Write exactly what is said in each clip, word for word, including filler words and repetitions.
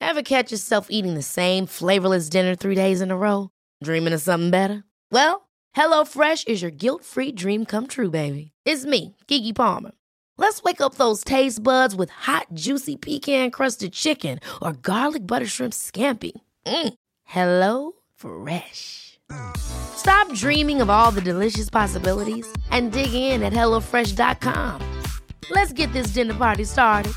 Ever catch yourself eating the same flavorless dinner three days in a row? Dreaming of something better? Well, HelloFresh is your guilt-free dream come true, baby. It's me, Keke Palmer. Let's wake up those taste buds with hot, juicy pecan-crusted chicken or garlic butter shrimp scampi. Mm. Hello Fresh. Stop dreaming of all the delicious possibilities and dig in at hello fresh dot com. Let's get this dinner party started.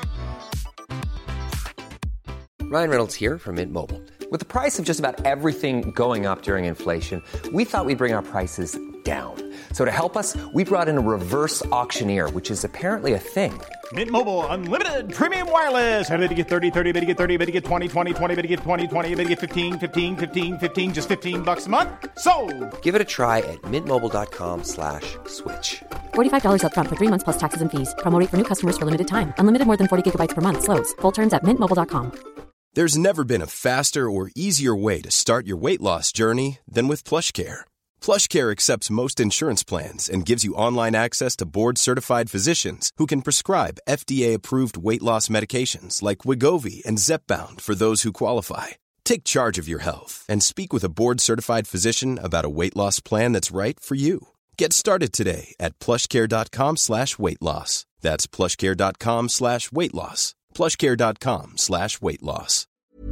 Ryan Reynolds here from Mint Mobile. With the price of just about everything going up during inflation, we thought we'd bring our prices down. So to help us, we brought in a reverse auctioneer, which is apparently a thing. Mint Mobile Unlimited Premium Wireless. How to get thirty, thirty, how to get thirty, how to get twenty, twenty, twenty, how to get twenty, twenty, how to get fifteen, fifteen, fifteen, fifteen, just fifteen bucks a month? Sold! Give it a try at mintmobile.com slash switch. forty-five dollars up front for three months plus taxes and fees. Promo rate for new customers for limited time. Unlimited more than forty gigabytes per month. Slows full terms at mint mobile dot com. There's never been a faster or easier way to start your weight loss journey than with PlushCare. PlushCare accepts most insurance plans and gives you online access to board-certified physicians who can prescribe F D A-approved weight loss medications like Wegovy and Zepbound for those who qualify. Take charge of your health and speak with a board-certified physician about a weight loss plan that's right for you. Get started today at plushcare.com slash weight loss. That's plushcare.com slash weight loss. plushcare.com slash weight loss.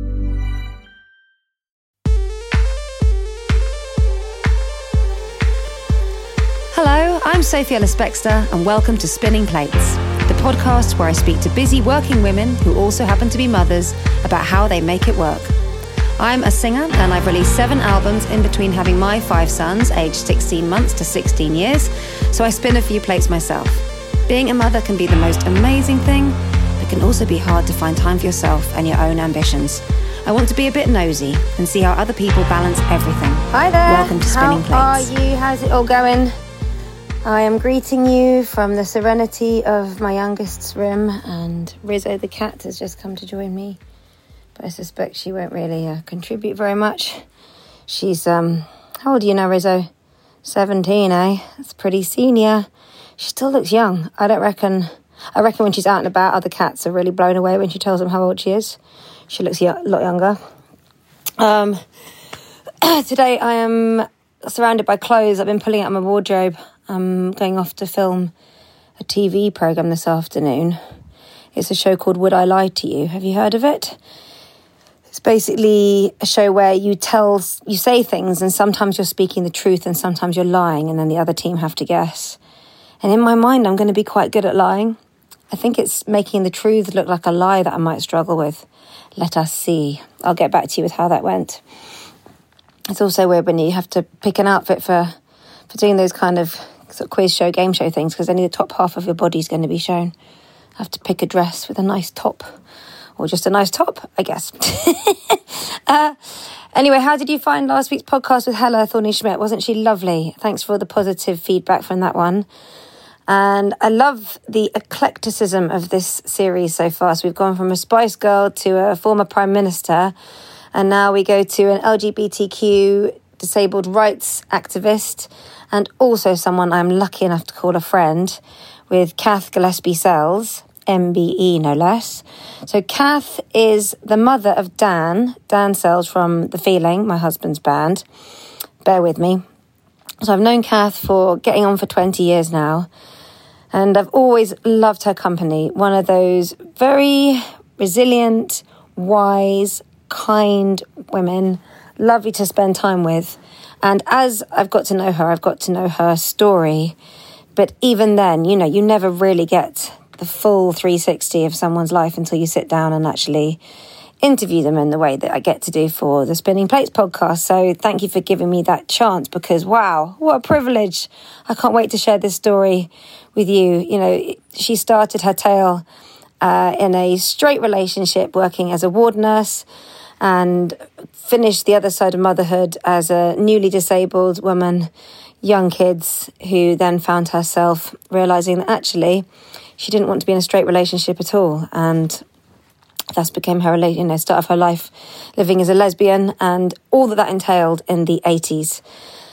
Hello, I'm Sophie Ellis-Bextor and welcome to Spinning Plates, the podcast where I speak to busy working women who also happen to be mothers about how they make it work. I'm a singer and I've released seven albums in between having my five sons, aged sixteen months to sixteen years, so I spin a few plates myself. Being a mother can be the most amazing thing, but can also be hard to find time for yourself and your own ambitions. I want to be a bit nosy and see how other people balance everything. Hi there. Welcome to Spinning How Plates. How are you? How's it all going? I am greeting you from the serenity of my youngest's room, and Rizzo the cat has just come to join me. But I suspect she won't really uh, contribute very much. She's, um, how old are you now, Rizzo? seventeen, eh? That's pretty senior. She still looks young. I don't reckon... I reckon when she's out and about, other cats are really blown away when she tells them how old she is. She looks a lot younger. Um, today I am surrounded by clothes. I've been pulling out my wardrobe. I'm going off to film a T V programme this afternoon. It's a show called Would I Lie to You? Have you heard of it? It's basically a show where you tell, you say things and sometimes you're speaking the truth and sometimes you're lying, and then the other team have to guess. And in my mind, I'm going to be quite good at lying. I think it's making the truth look like a lie that I might struggle with. Let us see. I'll get back to you with how that went. It's also weird when you have to pick an outfit for, for doing those kind of, sort of quiz show, game show things, because only the top half of your body is going to be shown. I have to pick a dress with a nice top. Or just a nice top, I guess. uh, anyway, how did you find last week's podcast with Hella Thorny-Schmidt? Wasn't she lovely? Thanks for all the positive feedback from that one. And I love the eclecticism of this series so far. So we've gone from a Spice Girl to a former Prime Minister, and now we go to an L G B T Q disabled rights activist, and also someone I'm lucky enough to call a friend, with Kath Gillespie-Sells, M B E no less. So Kath is the mother of Dan, Dan Sells from The Feeling, my husband's band. Bear with me. So I've known Kath for getting on for twenty years now, and I've always loved her company. One of those very resilient, wise, kind women, lovely to spend time with. And as I've got to know her, I've got to know her story. But even then, you know, you never really get the full three sixty of someone's life until you sit down and actually interview them in the way that I get to do for the Spinning Plates podcast. So thank you for giving me that chance, because wow, what a privilege. I can't wait to share this story with you. You know, she started her tale uh, in a straight relationship working as a ward nurse, and finished the other side of motherhood as a newly disabled woman, young kids, who then found herself realising that actually she didn't want to be in a straight relationship at all. And thus became her, you know, start of her life living as a lesbian, and all that that entailed in the eighties.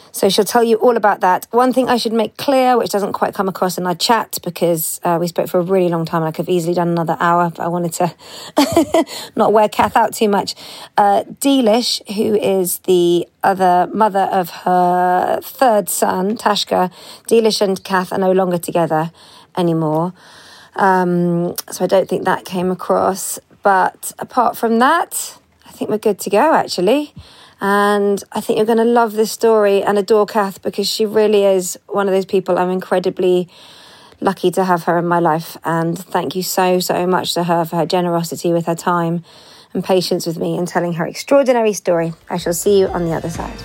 So she'll tell you all about that. One thing I should make clear, which doesn't quite come across in our chat, because uh, we spoke for a really long time and I could have easily done another hour, but I wanted to not wear Kath out too much. Uh, Deelish, who is the other mother of her third son, Tashka, Deelish and Kath are no longer together anymore. Um, so I don't think that came across. But apart from that, I think we're good to go, actually. And I think you're going to love this story and adore Kath, because she really is one of those people. I'm incredibly lucky to have her in my life. And thank you so, so much to her for her generosity with her time and patience with me in telling her extraordinary story. I shall see you on the other side.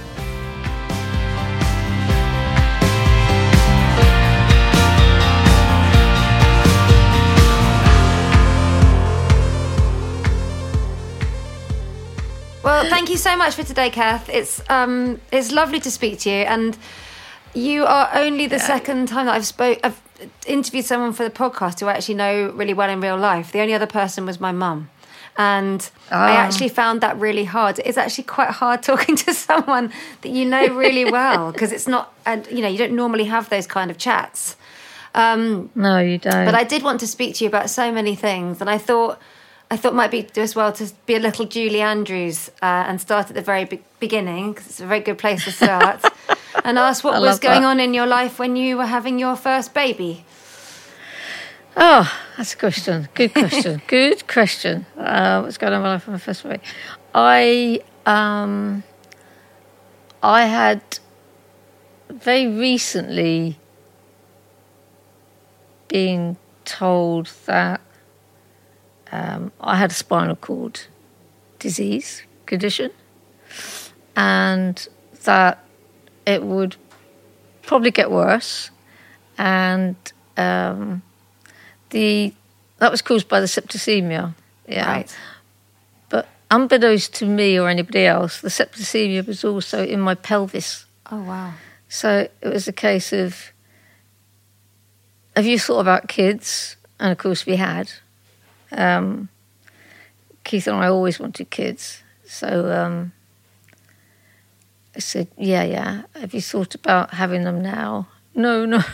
Well, thank you so much for today, Kath. It's um, it's lovely to speak to you, and you are only the yeah. second time that I've spoke. I've interviewed someone for the podcast who I actually know really well in real life. The only other person was my mum, and oh. I actually found that really hard. It's actually quite hard talking to someone that you know really well, because it's not, and you know, you don't normally have those kind of chats. Um, no, you don't. But I did want to speak to you about so many things, and I thought. I thought it might be as well to be a little Julie Andrews uh, and start at the very be- beginning, because it's a very good place to start, and ask what was going that. on in your life when you were having your first baby. Oh, that's a question. Good question. Good question. Uh, what's going on in my life when my first baby? I, um, I had very recently been told that Um, I had a spinal cord disease condition, and that it would probably get worse, and um, the that was caused by the septicemia. Yeah, right. But unbeknownst to me or anybody else, the septicemia was also in my pelvis. Oh wow! So it was a case of, have you thought about kids? And of course we had. Um, Keith and I always wanted kids, so um, I said, yeah, yeah, have you thought about having them now? No, no,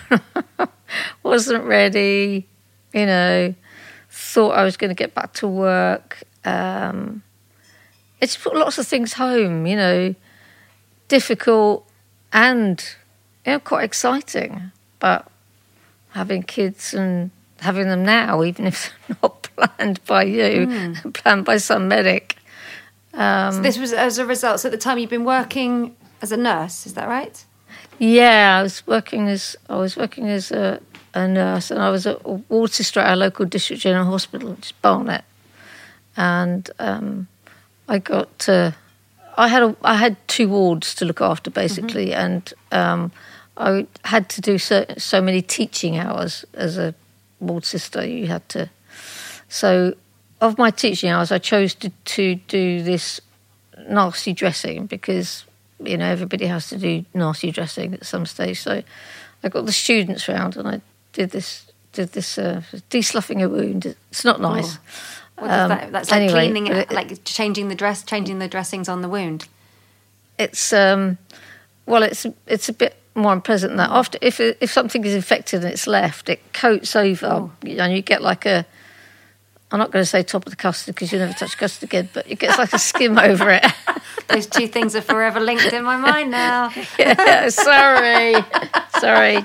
wasn't ready, you know, thought I was going to get back to work. Um, it's put lots of things home, you know, difficult and, you know, quite exciting, but having kids and having them now, even if they're not planned by you, mm. planned by some medic. Um, so this was as a result. So at the time you've been working as a nurse, is that right? Yeah, I was working as I was working as a, a nurse, and I was a ward sister at our local district general hospital, which is Barnet. And um, I got to, I had a, I had two wards to look after basically, mm-hmm. and um, I had to do so, so many teaching hours as a ward sister. You had to. So, of my teaching hours, I chose to, to do this nasty dressing, because you know everybody has to do nasty dressing at some stage. So, I got the students round and I did this did this uh, de-sloughing a wound. It's not nice. Oh. What does um, that, that's like anyway, cleaning it, it, like changing the dress, changing the dressings on the wound. It's um, well, it's it's a bit more unpleasant than that. After if if something is infected and it's left, it coats over, oh. and you get like a. I'm not going to say top of the custard because you never touch custard again, but it gets like a skim over it. Those two things are forever linked in my mind now. Yeah, sorry, sorry.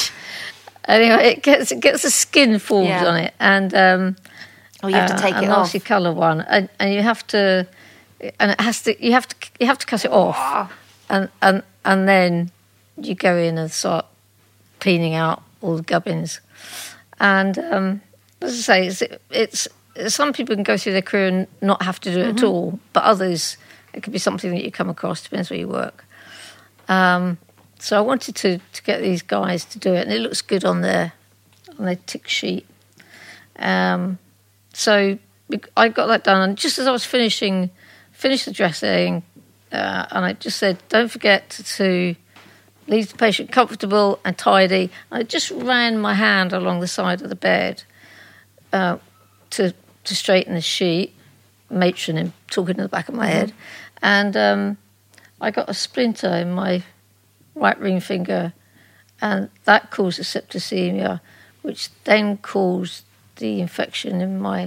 Anyway, it gets it gets a skin formed yeah. on it, and um, oh, you have to take uh, it a off. nasty colour one, and, and you have to, and it has to. You have to. You have to cut it off, oh. and and and then you go in and start cleaning out all the gubbins, and. Um, As I say, it's, it's some people can go through their career and not have to do it mm-hmm. at all, but others, it could be something that you come across, depends where you work. Um, so I wanted to, to get these guys to do it, and it looks good on their on their tick sheet. Um, so I got that done, and just as I was finishing, finished the dressing, uh, and I just said, don't forget to leave the patient comfortable and tidy. And I just ran my hand along the side of the bed. Uh, to to straighten the sheet, matron him talking in the back of my head, and um, I got a splinter in my right ring finger, and that caused a septicemia, which then caused the infection in my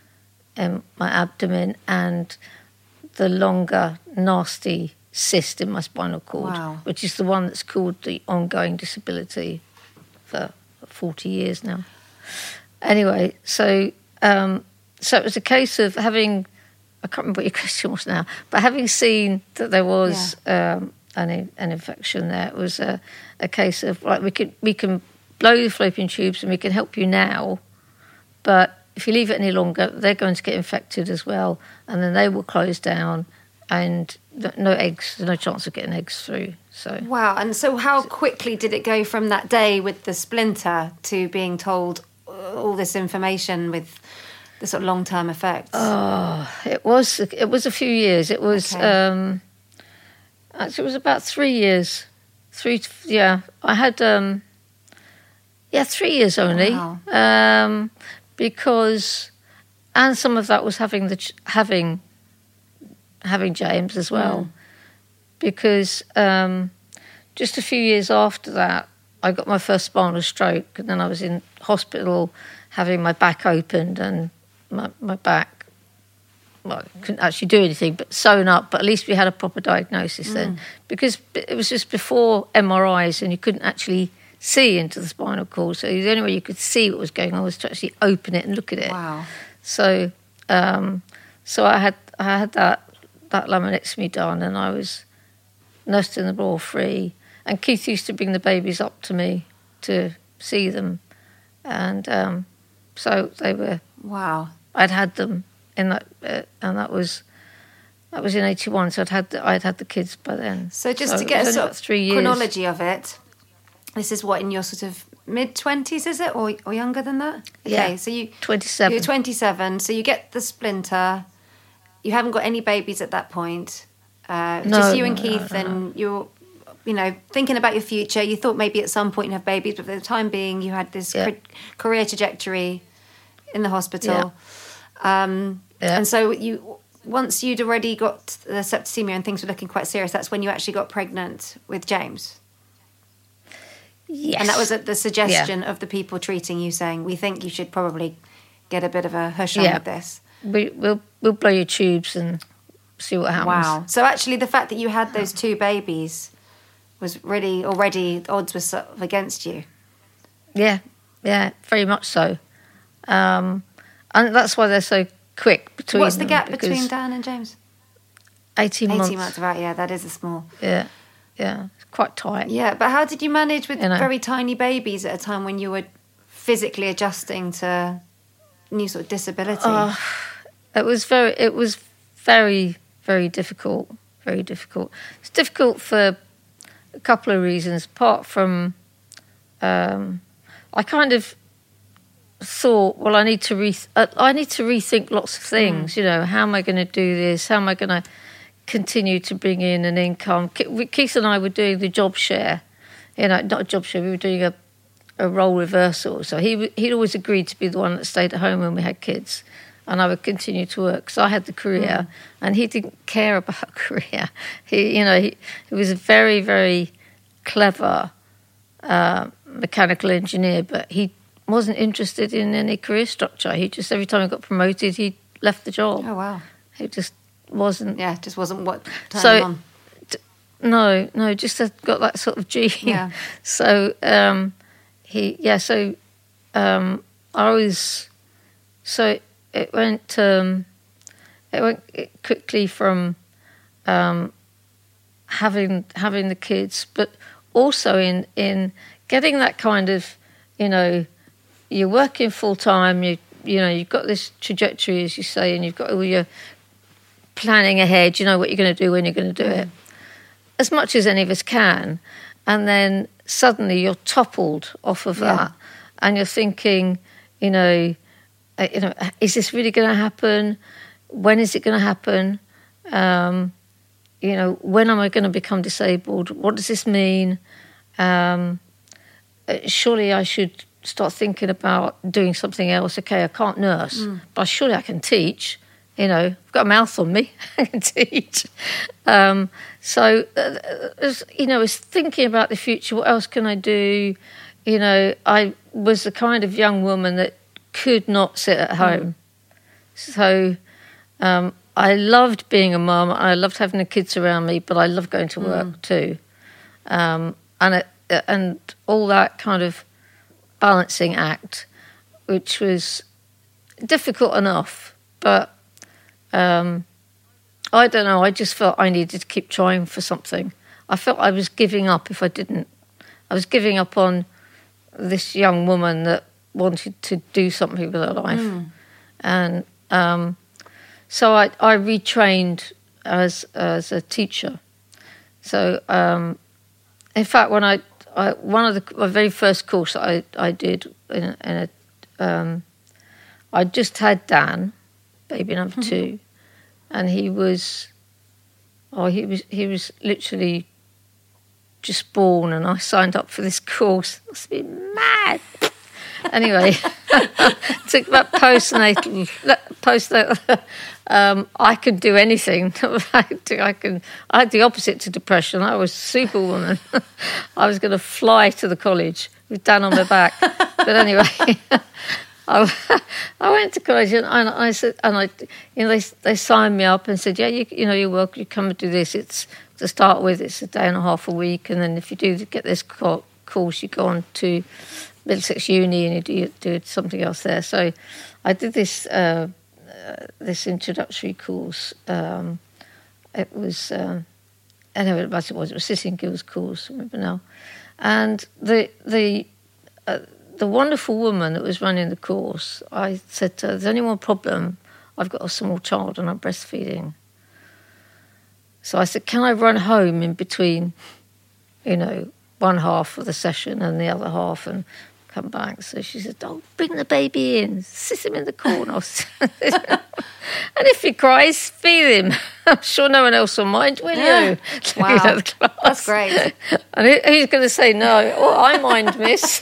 in my abdomen and the longer, nasty cyst in my spinal cord, Wow. which is the one that's called the ongoing disability for forty years now. Anyway, so um, so it was a case of having, I can't remember what your question was now, but having seen that there was yeah. um, an an infection there, it was a, a case of, like, we could we can blow the fallopian tubes and we can help you now, but if you leave it any longer, they're going to get infected as well, and then they will close down, and no eggs, no chance of getting eggs through. So wow. And so how quickly did it go from that day with the splinter to being told all this information with the sort of long-term effects? Oh, it was it was a few years. It was Okay. um, actually it was about three years. Three, to, yeah. I had um, yeah, three years only. Wow. Um, because, and some of that was having the ch- having having James as well, Mm. because um, just a few years after that, I got my first spinal stroke, and then I was in hospital having my back opened and my, my back, well, I couldn't actually do anything but sewn up, but at least we had a proper diagnosis mm. then, because it was just before M R Is and you couldn't actually see into the spinal cord, so the only way you could see what was going on was to actually open it and look at it. Wow. So, um, so I had I had that that laminectomy done, and I was nursed in the ball free. And Keith used to bring the babies up to me to see them, and um, so they were. Wow. I'd had them in that, uh, and that was that was in eighty-one. So I'd had the, I'd had the kids by then. So just so to get a sort of three years. chronology of it, this is what, in your sort of mid twenties, is it, or or younger than that? Okay, Yeah. so you twenty-seven. You're twenty-seven. So you get the splinter. You haven't got any babies at that point. Uh, No, just you and no, Keith, no, no, and you're, you know, thinking about your future. You thought maybe at some point you'd have babies, but for the time being, you had this Yeah. ca- career trajectory in the hospital. Um, Yeah. And so you, once you'd already got the septicemia and things were looking quite serious, that's when you actually got pregnant with James. Yes. And that was at the suggestion of the people treating you, saying, we think you should probably get a bit of a hush on Yeah. with this. We, we'll we'll blow your tubes and see what happens. Wow. So actually the fact that you had those two babies was really already, the odds were sort of against you. Yeah, yeah, very much so. Um, and that's why they're so quick between What's the them, gap because between Dan and James? eighteen months. eighteen months, right, yeah, that is a small. Yeah, yeah, it's quite tight. Yeah, but how did you manage with You know. very tiny babies at a time when you were physically adjusting to new sort of disability? Oh, it was very, it was very, very difficult, very difficult. It's difficult for a couple of reasons, apart from um, I kind of thought, well, I need to re- uh, I need to rethink lots of things. Mm. You know, how am I going to do this? How am I going to continue to bring in an income? Keith and I were doing the job share. You know, not a job share. We were doing a a role reversal. So he he'd always agreed to be the one that stayed at home when we had kids, and I would continue to work. So I had the career, mm. and he didn't care about career. He, you know, he, he was a very, very clever uh, mechanical engineer, but he wasn't interested in any career structure. He just, every time he got promoted, he left the job. Oh, wow. He just wasn't... Yeah, just wasn't what turned so, him on. D- no, no, just had got that sort of gene. Yeah. So, um, he, yeah, so um, I was... So it went, um, it went quickly from um, having having the kids, but also in, in getting that kind of, you know, you're working full time, you you know, you've got this trajectory, as you say, and you've got all your planning ahead, you know what you're going to do when you're going to do it, as much as any of us can. And then suddenly you're toppled off of Yeah. that, and you're thinking, you know, uh, you know, is this really going to happen? When is it going to happen? Um, you know, when am I going to become disabled? What does this mean? Um, uh, surely I should start thinking about doing something else. Okay, I can't nurse, mm. but surely I can teach. You know, I've got a mouth on me, I can teach. Um, so, uh, you know, it's thinking about the future. What else can I do? You know, I was the kind of young woman that could not sit at home. Mm. So um, I loved being a mum. I loved having the kids around me, but I loved going to work mm. too. Um, and it, and all that kind of balancing act, which was difficult enough, but um, I don't know, I just felt I needed to keep trying for something. I felt I was giving up if I didn't. I was giving up on this young woman that wanted to do something with her life. Mm. And um, so I, I retrained as as a teacher. So, um, in fact, when I, I one of the my very first course that I, I did in a, in a um, I just had Dan, baby number mm-hmm. two, and he was, oh, he was he was literally just born, and I signed up for this course. I must be mad. Anyway, took that postnatal, postnatal. Um, I could do anything. I, could, I can. I had the opposite to depression. I was superwoman. I was going to fly to the college with Dan on my back. But anyway, I, I went to college, and, and I said, and I, you know, they they signed me up and said, yeah, you, you know, you're welcome. You come and do this. It's to start with, it's a day and a half a week, and then if you do get this course, you go on to Middlesex Uni and you do, do something else there. So I did this uh, uh, this introductory course. Um, it was, um, I don't know what it was, it was Sitting Gill's course, I remember now. And the the uh, the wonderful woman that was running the course, I said to her, there's only one problem. I've got a small child and I'm breastfeeding. So I said, can I run home in between, you know, one half of the session and the other half and come back? So she said, oh, bring the baby in, sit him in the corner. And if he cries, feed him. I'm sure no one else will mind, will yeah. you? Wow, that's great. And who's going to say no? Oh, I mind, miss.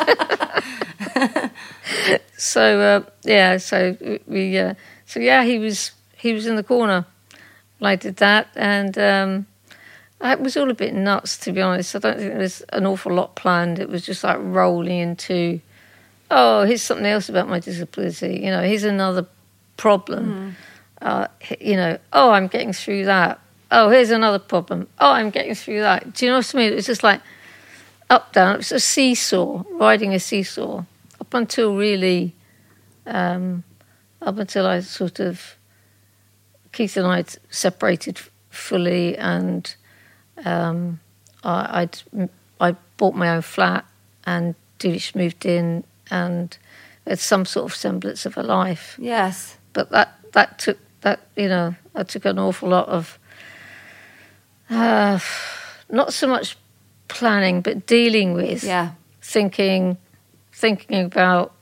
so, uh, yeah, so we, uh, so yeah, he was he was in the corner. I did that, and um, it was all a bit nuts, to be honest. I don't think there was an awful lot planned. It was just like rolling into, oh, here's something else about my disability. You know, here's another problem. Mm. Uh, you know, oh, I'm getting through that. Oh, here's another problem. Oh, I'm getting through that. Do you know what I mean? It was just like up, down. It was a seesaw, riding a seesaw, up until really, um, up until I sort of, Keith and I had separated fully, and um, I, I'd I bought my own flat, and Divish moved in, and had some sort of semblance of a life. Yes, but that that took that you know that took an awful lot of uh, not so much planning, but dealing with, yeah, thinking, thinking about,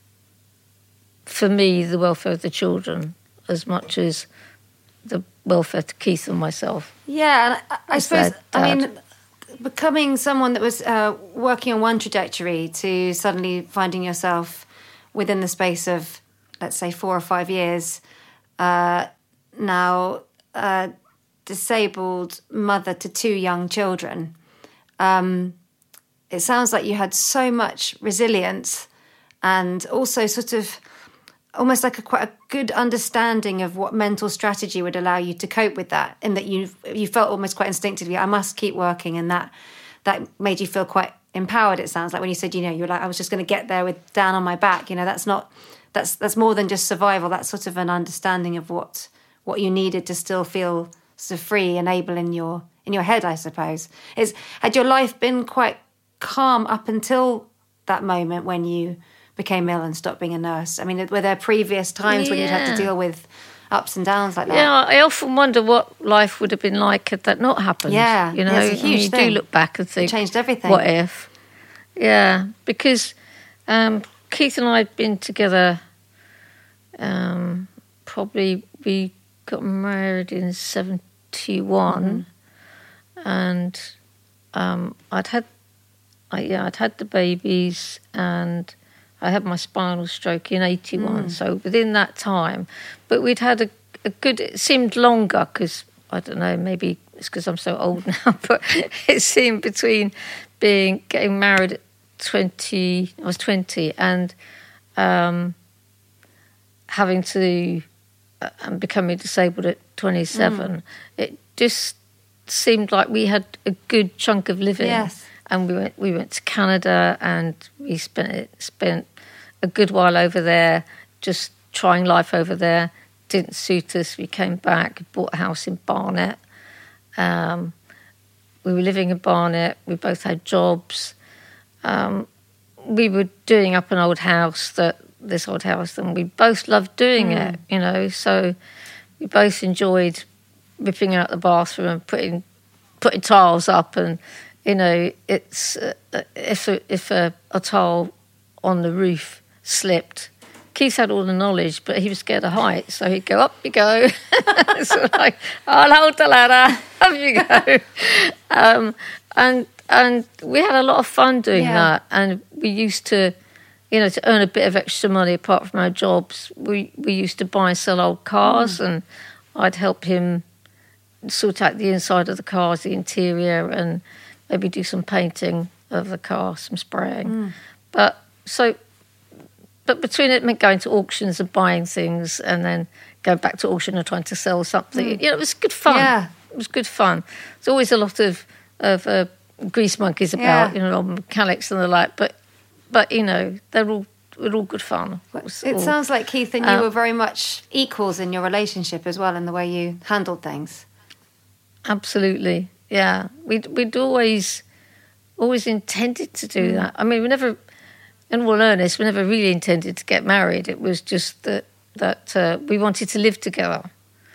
for me, the welfare of the children as much as the welfare to Keith and myself. Yeah, and I, I suppose, I mean, becoming someone that was uh, working on one trajectory to suddenly finding yourself within the space of, let's say, four or five years, uh, now a disabled mother to two young children. Um, it sounds like you had so much resilience and also sort of almost like a quite a good understanding of what mental strategy would allow you to cope with that, and that you you felt almost quite instinctively, I must keep working, and that that made you feel quite empowered. It sounds like when you said, you know, you're like, I was just going to get there with Dan on my back. You know, that's not that's that's more than just survival. That's sort of an understanding of what what you needed to still feel sort of free and able in your in your head, I suppose. Is had your life been quite calm up until that moment when you became ill and stopped being a nurse? I mean, were there previous times yeah. when you'd had to deal with ups and downs like that? Yeah, I often wonder what life would have been like had that not happened. Yeah, you know, yeah, it's a huge you thing. do look back and think, it changed everything. What if? Yeah, because um, Keith and I had been together. Um, probably we got married in seventy-one, mm-hmm. and um, I'd had, I, yeah, I'd had the babies, and I had my spinal stroke in eighty-one, mm. so within that time. But we'd had a, a good. It seemed longer because I don't know. Maybe it's because I'm so old now, but it seemed between being getting married at twenty. I was twenty and um, having to uh, and becoming disabled at twenty-seven. Mm. It just seemed like we had a good chunk of living. Yes. And we went we went to Canada and we spent it, spent a good while over there, just trying life over there. Didn't suit us. We came back, bought a house in Barnet. Um, we were living in Barnet. We both had jobs. Um, we were doing up an old house, that this old house, and we both loved doing mm. it, you know. So we both enjoyed ripping out the bathroom and putting putting tiles up, and you know, it's uh, if a, if a, a tile on the roof slipped. Keith had all the knowledge, but he was scared of heights, so he'd go, up you go. So like, I'll hold the ladder, up you go. Um, and and we had a lot of fun doing yeah. that, and we used to, you know, to earn a bit of extra money apart from our jobs, we, we used to buy and sell old cars, mm. and I'd help him sort out the inside of the cars, the interior, and maybe do some painting of the car, some spraying. Mm. But so... But between it meant going to auctions and buying things and then going back to auction and trying to sell something. Mm. You know, it was good fun. Yeah. It was good fun. There's always a lot of, of uh, grease monkeys about, yeah. you know, mechanics and the like. But, but you know, they're all, they're all good fun. It, it all, sounds like, Keith, and you uh, were very much equals in your relationship as well in the way you handled things. Absolutely, yeah. We'd, we'd always, always intended to do mm. that. I mean, we never... In all earnest, we never really intended to get married. It was just that that uh, we wanted to live together.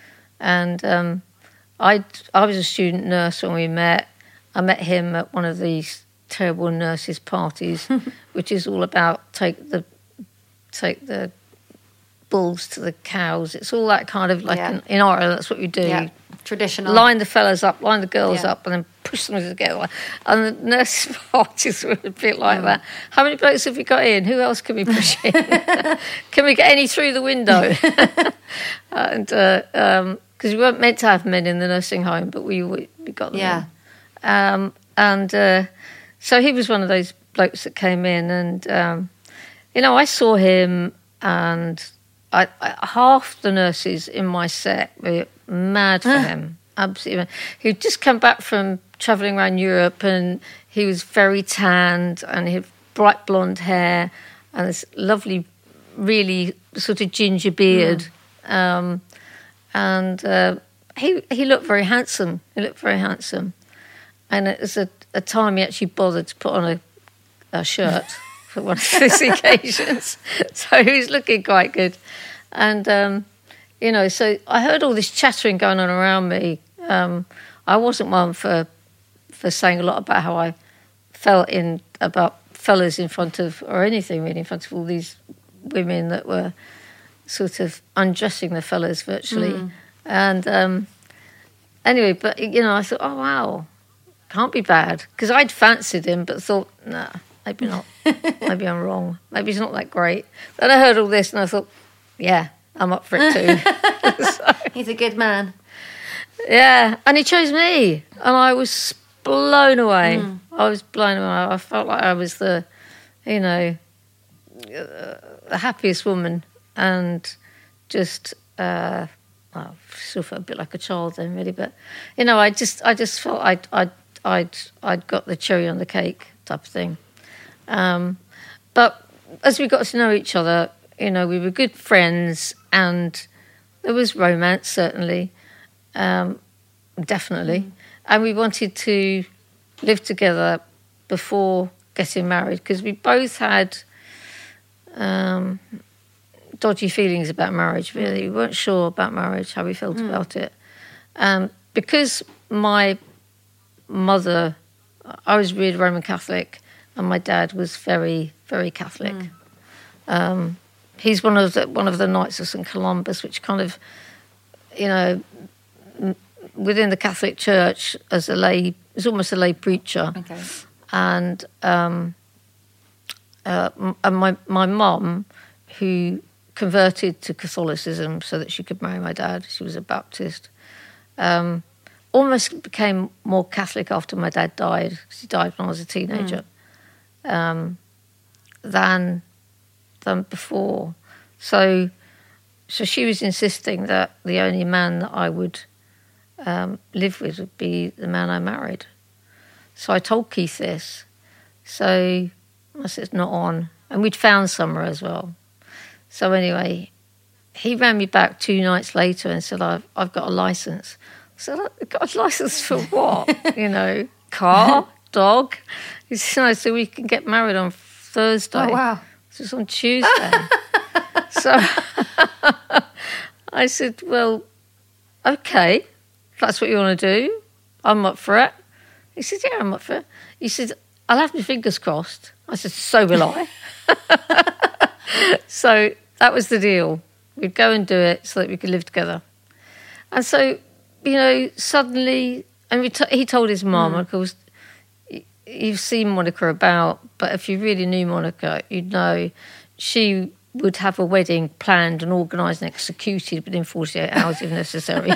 And um, I I was a student nurse when we met. I met him at one of these terrible nurses' parties, which is all about take the take the bulls to the cows. It's all that kind of like yeah. in, in Ireland. That's what you do. Yeah. Traditional. Line the fellas up, line the girls yeah. up, and then push them together. And the nurses' parties were a bit like mm. that. How many blokes have we got in? Who else can we push in? Can we get any through the window? And because uh, um, we weren't meant to have men in the nursing home, but we we, we got them yeah. in. Um, and uh, so he was one of those blokes that came in, and um, you know, I saw him, and I, I, half the nurses in my set were mad for him, absolutely. He'd just come back from travelling around Europe, and he was very tanned, and he had bright blonde hair, and this lovely, really sort of ginger beard, mm. um, and uh, he he looked very handsome. He looked very handsome, and it was a, a time he actually bothered to put on a, a shirt for one of those occasions, so he was looking quite good, and. Um, You know, so I heard all this chattering going on around me. Um, I wasn't one for for saying a lot about how I felt in about fellas in front of, or anything really, in front of all these women that were sort of undressing the fellas virtually. Mm. And um, anyway, but, you know, I thought, oh, wow, can't be bad. Because I'd fancied him, but thought, nah, maybe not. Maybe I'm wrong. Maybe he's not that great. Then I heard all this and I thought, yeah, I'm up for it too. So, he's a good man. Yeah, and he chose me, and I was blown away. Mm. I was blown away. I felt like I was the, you know, uh, the happiest woman, and just, uh, well, I still felt a bit like a child then, really. But you know, I just, I just felt I'd, I'd, I'd, I'd got the cherry on the cake type of thing. Um, but as we got to know each other, you know, we were good friends, and there was romance, certainly, um, definitely. Mm. And we wanted to live together before getting married, because we both had um, dodgy feelings about marriage, really. We weren't sure about marriage, how we felt mm. about it. Um, because my mother, I was reared Roman Catholic, and my dad was very, very Catholic. Mm. Um, he's one of the one of the Knights of Saint Columba, which kind of, you know, m- within the Catholic Church as a lay, is almost a lay preacher. Okay. And um, uh, and my my mum, who converted to Catholicism so that she could marry my dad. She was a Baptist. Um, almost became more Catholic after my dad died, because he died when I was a teenager, mm. um, than than before. So, so she was insisting that the only man that I would um, live with would be the man I married. So I told Keith this. So I said, it's not on. And we'd found somewhere as well. So anyway, he rang me back two nights later and said, I've, I've got a licence. I said, I've got a licence for what? You know, car, dog. He said, no, so we can get married on Thursday. Oh, wow. So it's on Tuesday. So I said, well, okay, if that's what you want to do, I'm up for it. He said, yeah, I'm up for it. He said, I'll have my fingers crossed. I said, so will I. So that was the deal. We'd go and do it so that we could live together. And so, you know, suddenly, and we t- he told his mum, mm. of course, you've seen Monica about, but if you really knew Monica, you'd know she would have a wedding planned and organised and executed within forty-eight hours if necessary.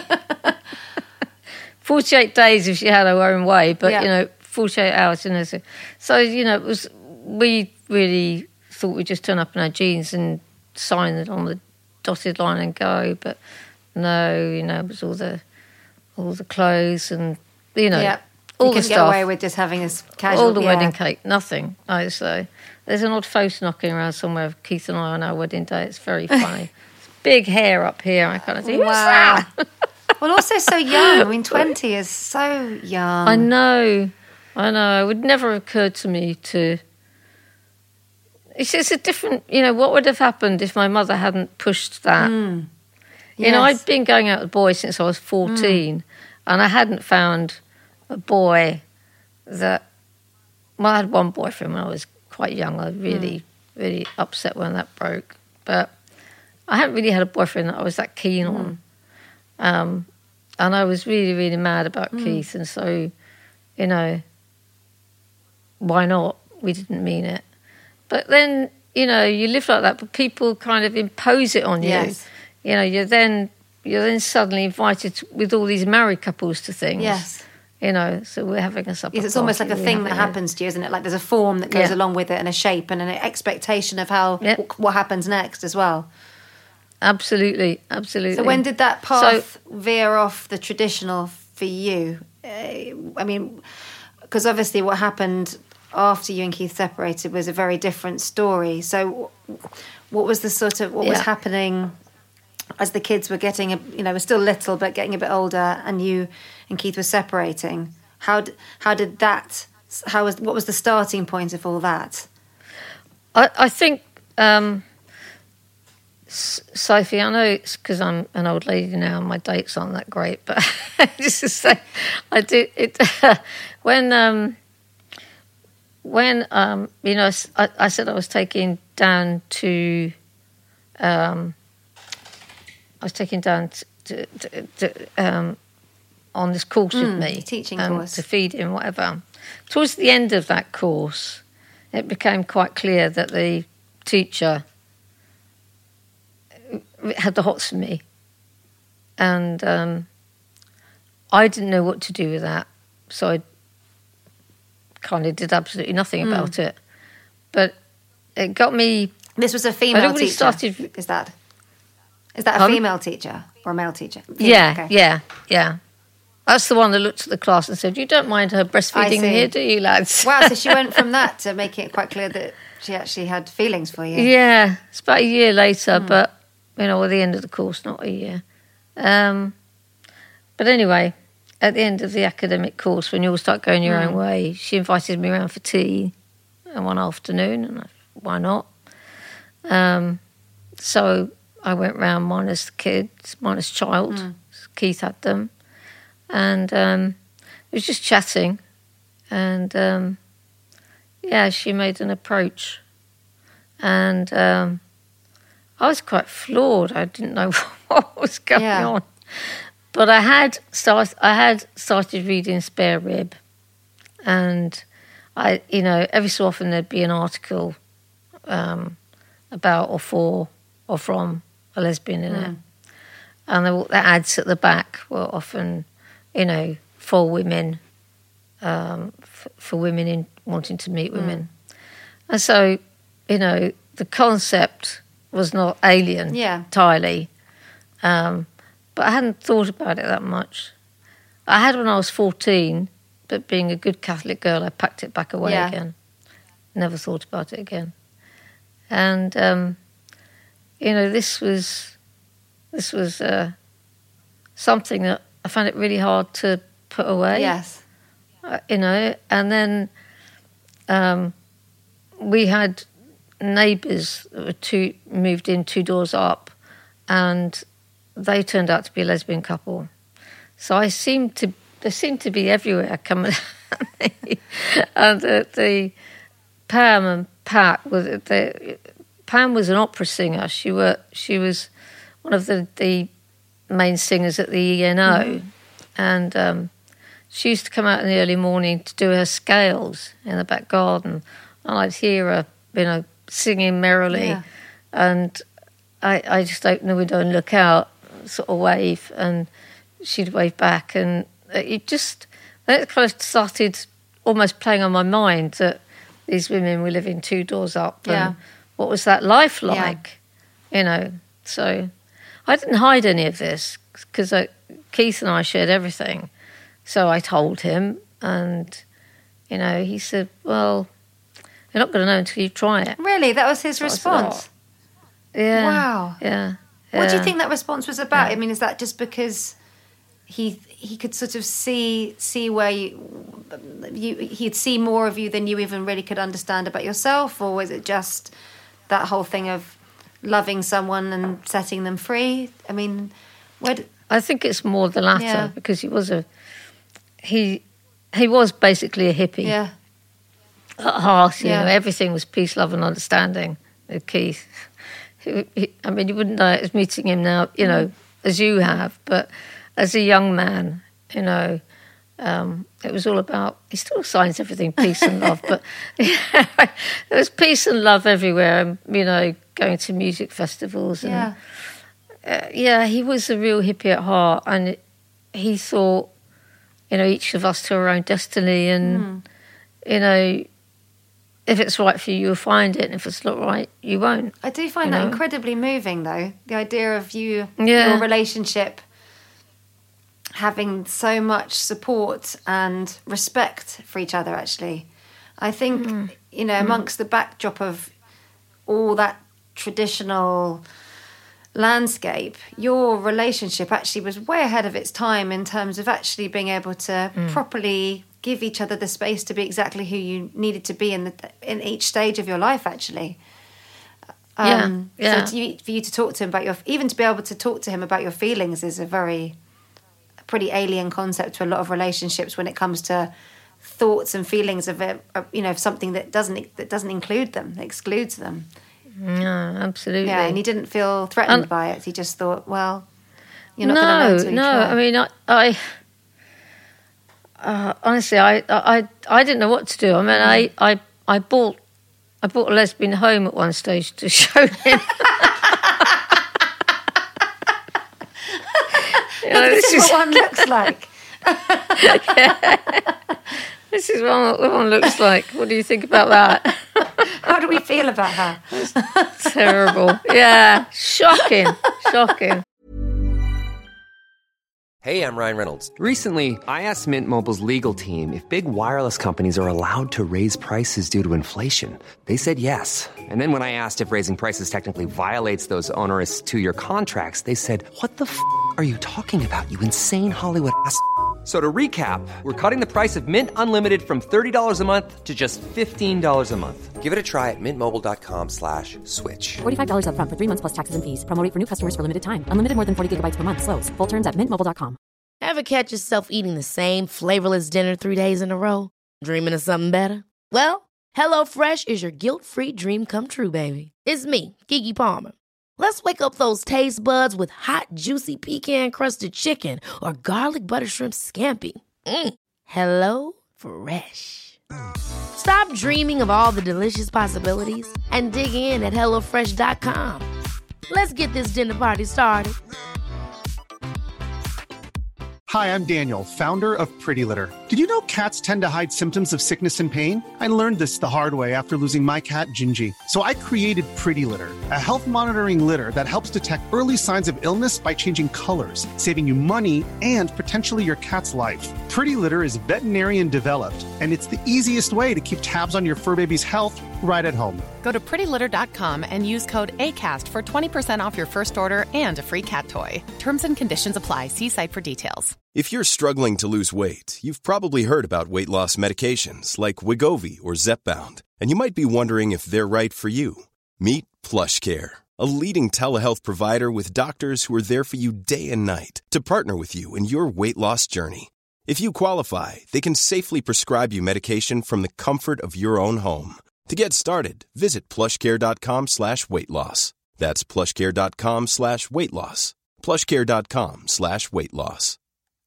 forty-eight days if she had her own way, but, yeah. you know, forty-eight hours if necessary. So, you know, it was, we really thought we'd just turn up in our jeans and sign it on the dotted line and go, but no, you know, it was all the all the clothes and, you know, yeah. all you the stuff. Get away with just having this casual... All the yeah. wedding cake, nothing. No, so there's an odd photo knocking around somewhere of Keith and I on our wedding day. It's very funny. Big hair up here. I kind of think, who's wow. that? Well, also so young. I mean, twenty is so young. I know. I know. It would never have occurred to me to... It's, it's a different... You know, what would have happened if my mother hadn't pushed that? Mm. You yes. know, I'd been going out with boys since I was fourteen, mm. and I hadn't found a boy that... Well, I had one boyfriend when I was quite young. I was really, mm. really upset when that broke. But I hadn't really had a boyfriend that I was that keen mm. on. Um, and I was really, really mad about mm. Keith. And so, you know, why not? We didn't mean it. But then, you know, you live like that, but people kind of impose it on you. Yes. You know, you're then you're then suddenly invited to, with all these married couples to things. Yes. You know, so we're having a supper Yes, it's party, almost like a thing that happens to you, isn't it? Like there's a form that goes yeah. along with it and a shape and an expectation of how yep. w- what happens next as well. Absolutely, absolutely. So when did that path so, veer off the traditional for you? Uh, I mean, because obviously what happened after you and Keith separated was a very different story. So what was the sort of, what yeah. was happening as the kids were getting, a, you know, were still little but getting a bit older and you and Keith were separating? How, d- how did that, how was, what was the starting point of all that? I, I think... Um, Sophie, I know it's because I'm an old lady now and my dates aren't that great, but just to say, I did it when um, when um, you know I, I said I was taking Dan to um, I was taking Dan to, to, to, um, on this course mm, with me, teaching um, course to feed him, whatever. Towards the end of that course, it became quite clear that the teacher had the hots for me, and um, I didn't know what to do with that, so I kind of did absolutely nothing mm. about it. But it got me. This was a female teacher. Started, is that is that a um, female teacher or a male teacher? Female, yeah, okay. yeah, yeah. That's the one that looked at the class and said, "You don't mind her breastfeeding here, do you, lads?" Wow! So she went from that to making it quite clear that she actually had feelings for you. Yeah, it's about a year later, mm. but. You know, at the end of the course, not a year. Um, but anyway, at the end of the academic course, when you all start going your mm. own way, she invited me around for tea one afternoon, and I, why not? Um, so I went round minus the kids, minus child. Mm. Keith had them. And um, it was just chatting. And, um, yeah, she made an approach. And... Um, I was quite floored. I didn't know what was going yeah. on. But I had start, I had started reading Spare Rib, and I, you know, every so often there'd be an article um, about or for or from a lesbian in mm. it. And the, the ads at the back were often, you know, for women, um, f- for women in wanting to meet women. Mm. And so, you know, the concept was not alien yeah. entirely, um, but I hadn't thought about it that much. I had when I was fourteen, but being a good Catholic girl, I packed it back away yeah. again. Never thought about it again. And, um, you know, this was this was uh, something that I found it really hard to put away. Yes. Uh, you know, and then um, we had neighbours that were two, moved in two doors up, and they turned out to be a lesbian couple. So I seemed to, they seemed to be everywhere coming at me. And uh, the Pam and Pat, was the, Pam was an opera singer. She were she was one of the, the main singers at the E N O, mm-hmm. and um, she used to come out in the early morning to do her scales in the back garden, and I'd hear her, you know, singing merrily, yeah. and I, I just open the window and look out, sort of wave, and she'd wave back, and it just, it kind of started almost playing on my mind that these women were living two doors up, yeah. and what was that life like, yeah. you know? So I didn't hide any of this, because Keith and I shared everything. So I told him, and, you know, he said, well, you're not going to know until you try it. Really? That was his so response? Yeah. Wow. Yeah. What yeah. do you think that response was about? Yeah. I mean, is that just because he he could sort of see see where you, you he'd see more of you than you even really could understand about yourself, or was it just that whole thing of loving someone and setting them free? I mean, where did... I think it's more the latter, yeah. because he was a he he was basically a hippie. Yeah. At heart, you yeah. know, everything was peace, love, and understanding with Keith. He, he, I mean, you wouldn't know it as meeting him now, you know, mm. as you have, but as a young man, you know, um, it was all about, he still signs everything peace and love, but yeah, there was peace and love everywhere, and, you know, going to music festivals. And, yeah. Uh, yeah, he was a real hippie at heart, and he thought, you know, each of us to our own destiny, and, mm. you know, if it's right for you, you'll find it, and if it's not right, you won't. I do find that know? incredibly moving, though, the idea of you, yeah. your relationship having so much support and respect for each other, actually. I think, mm. you know, amongst mm. the backdrop of all that traditional landscape, your relationship actually was way ahead of its time in terms of actually being able to mm. properly give each other the space to be exactly who you needed to be in the, in each stage of your life, actually. Um, yeah, yeah. So to you, for you to talk to him about your, even to be able to talk to him about your feelings is a very, a pretty alien concept to a lot of relationships when it comes to thoughts and feelings of, a, of you know, of something that doesn't that doesn't include them, that excludes them. Yeah, absolutely. Yeah, and he didn't feel threatened um, by it. He just thought, well, you're not no, going to know until you no. try. I mean, I, I uh, honestly, I, I, I didn't know what to do. I mean, mm. I, I, I bought, I bought a lesbian home at one stage to show him. you know, this, this is is what one looks like. yeah. This is what one looks like. What do you think about that? How do we feel about her? Terrible. Yeah. Shocking. Shocking. Hey, I'm Ryan Reynolds. Recently, I asked Mint Mobile's legal team if big wireless companies are allowed to raise prices due to inflation. They said yes. And then when I asked if raising prices technically violates those onerous two-year contracts, they said, what the f*** are you talking about, you insane Hollywood ass f- So to recap, we're cutting the price of Mint Unlimited from thirty dollars a month to just fifteen dollars a month. Give it a try at mintmobile.com slash switch. forty-five dollars up front for three months plus taxes and fees. Promo rate for new customers for limited time. Unlimited more than forty gigabytes per month. Slows full terms at mint mobile dot com. Ever catch yourself eating the same flavorless dinner three days in a row? Dreaming of something better? Well, HelloFresh is your guilt-free dream come true, baby. It's me, Keke Palmer. Let's wake up those taste buds with hot, juicy pecan-crusted chicken or garlic butter shrimp scampi. Mm. Hello Fresh. Stop dreaming of all the delicious possibilities and dig in at hello fresh dot com. Let's get this dinner party started. Hi, I'm Daniel, founder of Pretty Litter. Did you know cats tend to hide symptoms of sickness and pain? I learned this the hard way after losing my cat, Gingy. So I created Pretty Litter, a health monitoring litter that helps detect early signs of illness by changing colors, saving you money and potentially your cat's life. Pretty Litter is veterinarian developed, and it's the easiest way to keep tabs on your fur baby's health right at home. Go to pretty litter dot com and use code ACAST for twenty percent off your first order and a free cat toy. Terms and conditions apply. See site for details. If you're struggling to lose weight, you've probably heard about weight loss medications like Wegovy or Zepbound, and you might be wondering if they're right for you. Meet PlushCare, a leading telehealth provider with doctors who are there for you day and night to partner with you in your weight loss journey. If you qualify, they can safely prescribe you medication from the comfort of your own home. To get started, visit plushcare.com slash weight loss. That's plushcare.com slash weight loss. plushcare.com slash weight loss.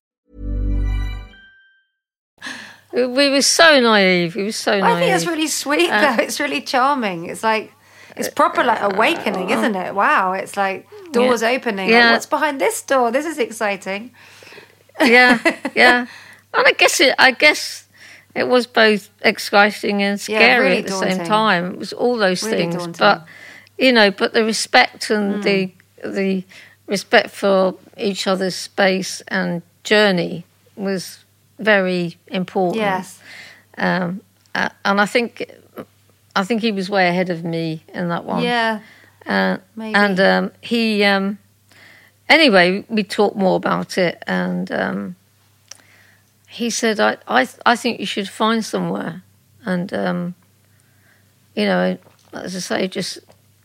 We were so naive. We were so naive. I think it's really sweet, Uh, though. It's really charming. It's like, it's proper like awakening, isn't it? Wow. It's like doors Yeah. opening. Yeah. Like, what's behind this door? This is exciting. Yeah, yeah. And I guess it. I guess it was both exciting and scary Yeah, really at the daunting. same time. It was all those Really things, daunting. but you know, but the respect and the the respect for each other's space and journey was very important. Yes. Um, uh, and I think I think he was way ahead of me in that one. Yeah. Uh, Maybe. And um, he, um, anyway, we talked more about it, and um, he said, I, I, I think you should find somewhere. And, um, you know, as I say, just,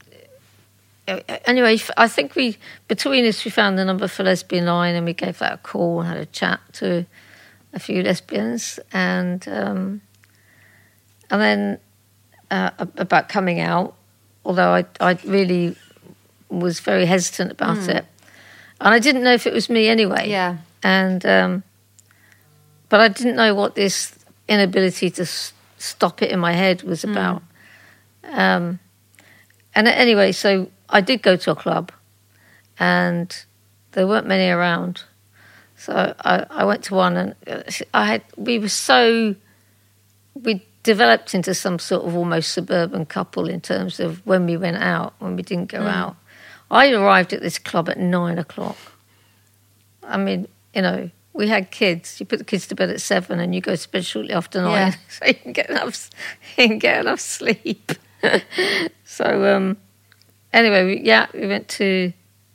anyway, I think we, between us, we found the number for Lesbian Line, and we gave that a call and had a chat to a few lesbians, and, um, and then uh, about coming out, although I, I really was very hesitant about Mm. it. And I didn't know if it was me anyway. Yeah. And, um, but I didn't know what this inability to s- stop it in my head was about. Um, and anyway, so I did go to a club, and there weren't many around. So I, I went to one, and I had, we were so, we developed into some sort of almost suburban couple in terms of when we went out, when we didn't go Mm. out. I arrived at this club at nine o'clock. I mean, you know, we had kids. You put the kids to bed at seven, and you go to bed shortly after nine, Yeah. so you can get enough, you can get enough sleep. so um, anyway, we, yeah, we went to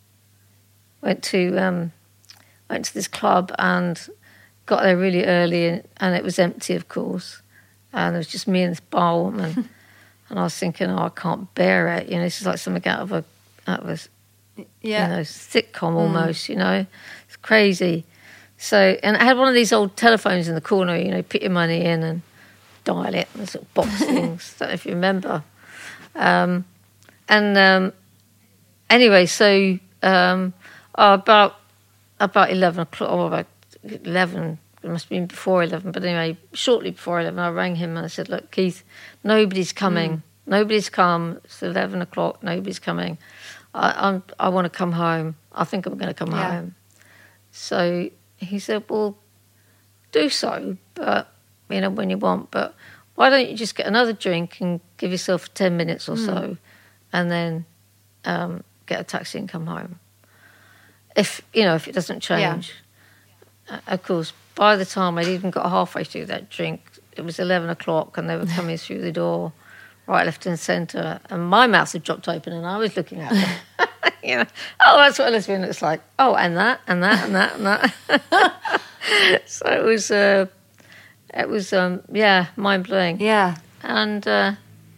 went to um, went to this club and got there really early, and, and it was empty, of course. And it was just me and this bar woman. And I was thinking, oh, I can't bear it. You know, this is like something out of a, out of a Yeah. you know, sitcom almost, you know. It's crazy. So, and I had one of these old telephones in the corner, you know, put your money in and dial it, and sort of box things. Don't know if you remember. Um, and um, anyway, so um, oh, about about eleven o'clock, or about eleven. It must have been before eleven, but anyway, shortly before eleven, I rang him and I said, look, Keith, nobody's coming. Mm. Nobody's come. It's eleven o'clock, nobody's coming. I, I'm, I want to come home. I think I'm going to come Yeah. home. So he said, well, do so, but, you know, when you want. But why don't you just get another drink and give yourself ten minutes or Mm. so, and then um, get a taxi and come home. If, you know, if it doesn't change. Uh, of course, by the time I'd even got halfway through that drink, it was eleven o'clock, and they were coming through the door, right, left and centre, and my mouth had dropped open, and I was looking at them. You know, oh, that's what a lesbian looks like. Oh, and that, and that, and that, and that. So it was, uh, it was, um, yeah, mind blowing. Yeah. And uh,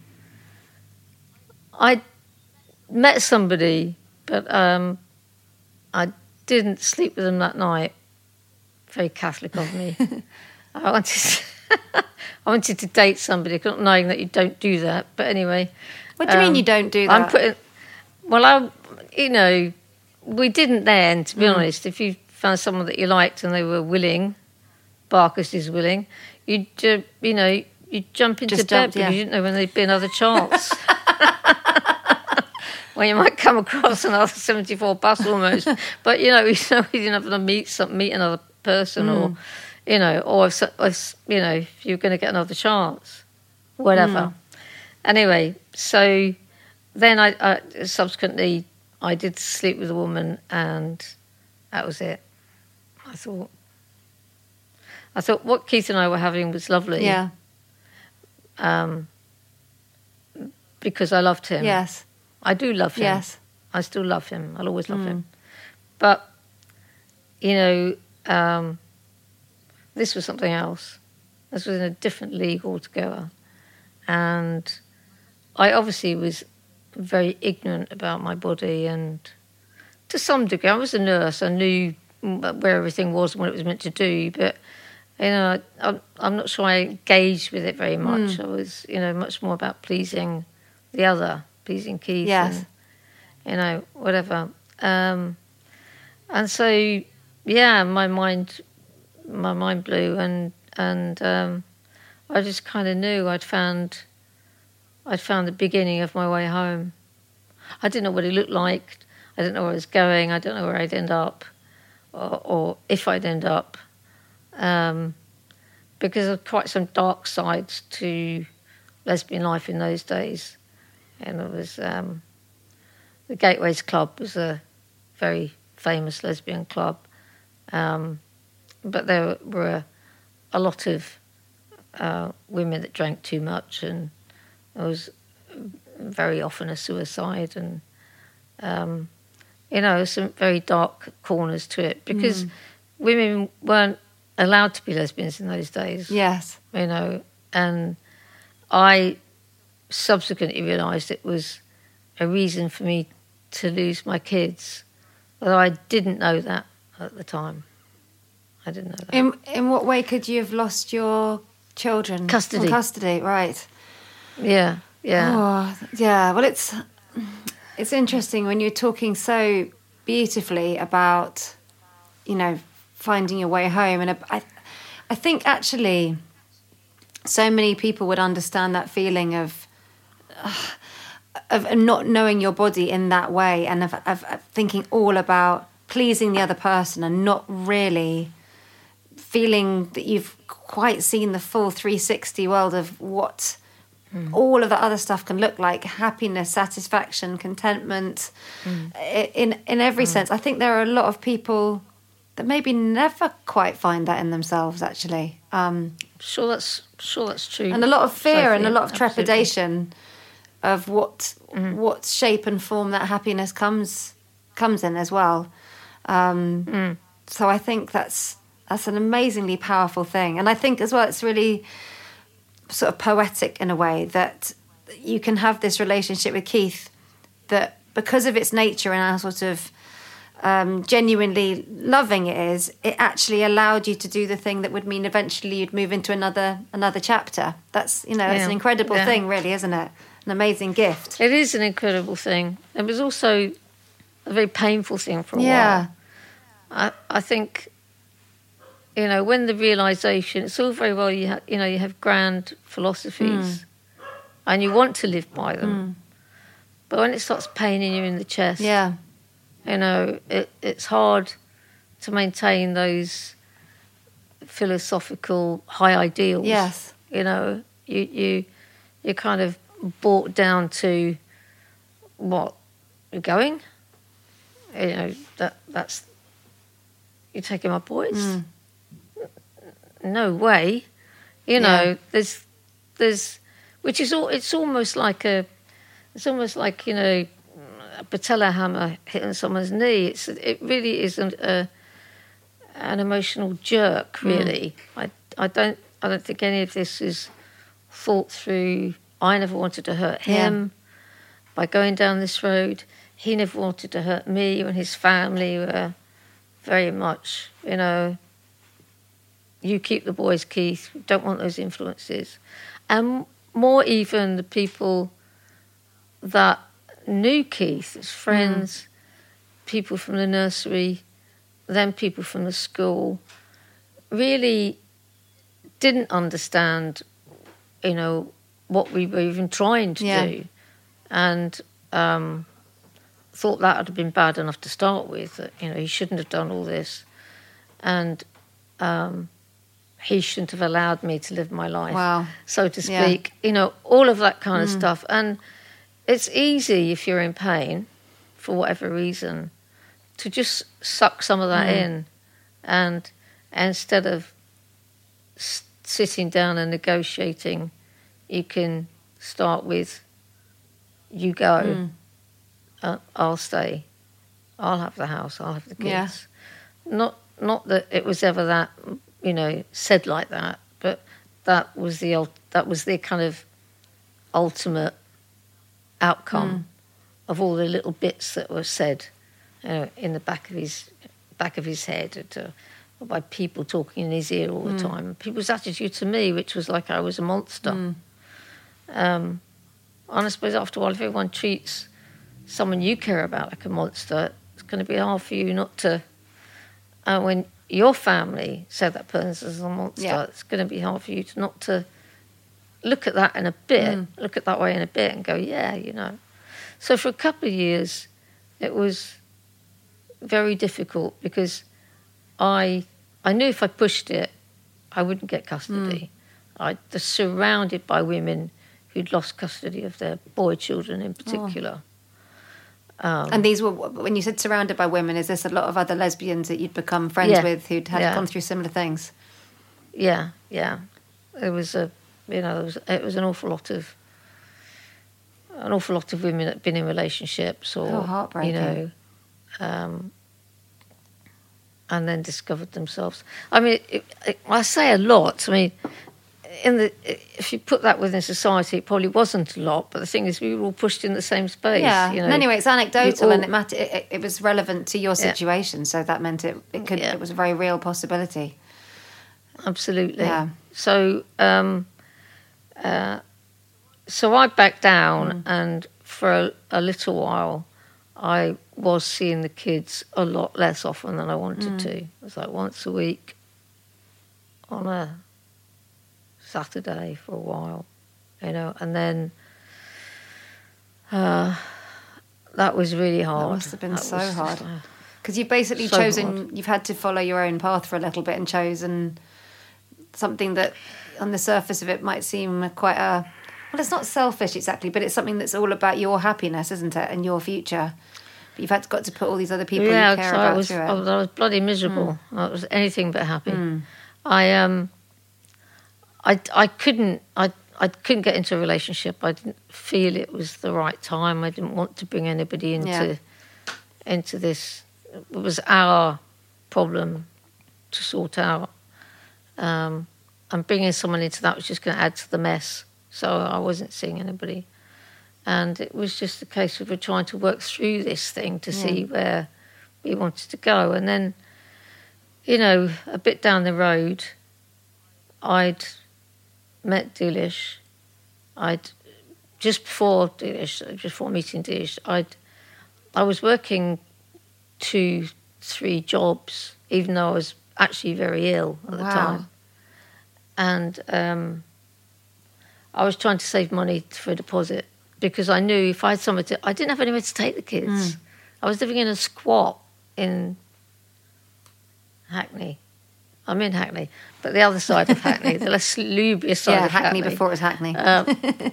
I met somebody, but um, I didn't sleep with them that night. Very Catholic of me. I wanted to, I wanted to date somebody, not knowing that you don't do that. But anyway. What do you mean you don't do that? I'm putting, well, I, you know, we didn't then, to be Mm. honest. If you found someone that you liked and they were willing, Barkus is willing, you'd, uh, you know, you'd jump into Just bed jumped, because yeah. you didn't know when there'd be another chance. Well, you might come across another seventy-four bus almost, but you know, you know, you never meet some, meet another person, mm. or you know, or if, if you know, if you're going to get another chance, whatever. Mm. Anyway, so then I, I subsequently I did sleep with a woman, and that was it. I thought, I thought what Keith and I were having was lovely. Yeah. Um, because I loved him. Yes. I do love him. Yes. I still love him. I'll always love Mm. him. But, you know, um, this was something else. This was in a different league altogether. And I obviously was very ignorant about my body, and to some degree, I was a nurse. I knew where everything was and what it was meant to do, but, you know, I'm, I'm not sure I engaged with it very much. Mm. I was, you know, much more about pleasing the other. Pleasing Keith, yes, and, you know, whatever. Um, and so, yeah, my mind, my mind blew, and and um, I just kind of knew I'd found, I'd found the beginning of my way home. I didn't know what it looked like. I didn't know where I was going. I don't know where I'd end up, or, or if I'd end up, um, because of quite some dark sides to lesbian life in those days. And it was um, the Gateways Club was a very famous lesbian club, um, but there were a lot of uh, women that drank too much, and there was very often a suicide, and um, you know, some very dark corners to it, because mm. women weren't allowed to be lesbians in those days. Yes, you know, and I subsequently realised it was a reason for me to lose my kids, although I didn't know that at the time. I didn't know that. In in what way could you have lost your children? Custody. Oh, custody, right. Yeah, yeah. Oh, yeah, well, it's it's interesting when you're talking so beautifully about, you know, finding your way home. And I, I think actually so many people would understand that feeling of of not knowing your body in that way, and of, of, of thinking all about pleasing the other person, and not really feeling that you've quite seen the full three sixty world of what mm. all of the other stuff can look like: happiness, satisfaction, contentment, mm. in in every mm. sense. I think there are a lot of people that maybe never quite find that in themselves, actually. Um, sure, that's sure that's true. And a lot of fear, Sophie, and a lot of absolutely. trepidation of what mm. what shape and form that happiness comes comes in as well. Um, mm. So I think that's that's an amazingly powerful thing, and I think as well it's really sort of poetic in a way that you can have this relationship with Keith that, because of its nature and how sort of um, genuinely loving it is, it actually allowed you to do the thing that would mean eventually you'd move into another another chapter. That's, you know, it's yeah. an incredible yeah. thing, really, isn't it? An amazing gift. It is an incredible thing. It was also a very painful thing for a yeah. while. I, I think, you know, when the realisation, it's all very well, you, ha- you know, you have grand philosophies mm. and you want to live by them. Mm. But when it starts paining you in the chest, yeah. you know, it, it's hard to maintain those philosophical high ideals. Yes. You know, you, you, you're kind of brought down to what, you're going? You know, that that's, you're taking my boys? Mm. No way. You know, yeah. there's, there's, which is all, it's almost like a, it's almost like, you know, a patella hammer hitting someone's knee. It's, it really isn't a, an emotional jerk, really. Mm. I, I don't, I don't think any of this is thought through. I never wanted to hurt him yeah. by going down this road. He never wanted to hurt me, and his family were very much, you know, you keep the boys, Keith. We don't want those influences. And more even the people that knew Keith, his friends, mm. people from the nursery, then people from the school, really didn't understand, you know, what we were even trying to yeah. do. And um, thought that would have been bad enough to start with. That, you know, he shouldn't have done all this, and um, he shouldn't have allowed me to live my life, wow. so to Yeah. speak. You know, all of that kind of Mm. stuff. And it's easy if you're in pain, for whatever reason, to just suck some of that Mm. in, and instead of s- sitting down and negotiating, you can start with, you go, Mm. uh, I'll stay, I'll have the house, I'll have the kids. Yeah. Not not that it was ever that, you know, said like that, but that was the ul- that was the kind of ultimate outcome Mm. of all the little bits that were said, you know, in the back of his back of his head, to, by people talking in his ear all the Mm. time. People's attitude to me, which was like I was a monster. Mm. Um, and I suppose after a while, if everyone treats someone you care about like a monster, it's going to be hard for you not to. Uh, when your family said that person's a monster, Yeah. it's going to be hard for you to not to look at that in a bit, Mm. look at that way in a bit, and go, yeah, you know. So for a couple of years, it was very difficult because I I knew if I pushed it, I wouldn't get custody. I was surrounded by women who'd lost custody of their boy children in particular. Um, And these were, when you said surrounded by women, is this a lot of other lesbians that you'd become friends Yeah. with who'd had Yeah. gone through similar things? Yeah, yeah. It was a, you know, it was, it was an awful lot of, an awful lot of women that'd been in relationships or, Oh, heartbreaking. you know, um, and then discovered themselves. I mean, it, it, I say a lot. I mean, in the if you put that within society, it probably wasn't a lot. But the thing is, we were all pushed in the same space. Yeah. You know? And anyway, it's anecdotal all- and it, matter, it, it was relevant to your Yeah. situation, so that meant it, it could Yeah. it was a very real possibility. Absolutely. Yeah. So, um, uh, so I backed down, and for a, a little while, I was seeing the kids a lot less often than I wanted to. It was like once a week on a Saturday for a while, you know, and then uh, that was really hard. That must have been That so was hard. just, uh, Because you've basically So chosen, hard. you've had to follow your own path for a little bit and chosen something that on the surface of it might seem quite a, well, it's not selfish exactly, but it's something that's all about your happiness, isn't it, and your future. But you've had to, got to put all these other people yeah, you care so about I was, through it. I was, I was bloody miserable. I was anything but happy. I um, I I couldn't I I couldn't get into a relationship. I didn't feel it was the right time. I didn't want to bring anybody into Yeah. into this. It was our problem to sort out, um, and bringing someone into that was just going to add to the mess. So I wasn't seeing anybody. And it was just a case of we're trying to work through this thing to see where we wanted to go. And then, you know, a bit down the road, I'd met Dilish. I'd, just before Dilish, just before meeting Dilish, I'd, I was working two, three jobs, even though I was actually very ill at the Wow. time. And um, I was trying to save money for a deposit, because I knew if I had somewhere to... I didn't have anywhere to take the kids. I was living in a squat in Hackney. I'm in Hackney, but the other side of Hackney, the less lubrious side yeah, of Hackney, Hackney. before it was Hackney. Um,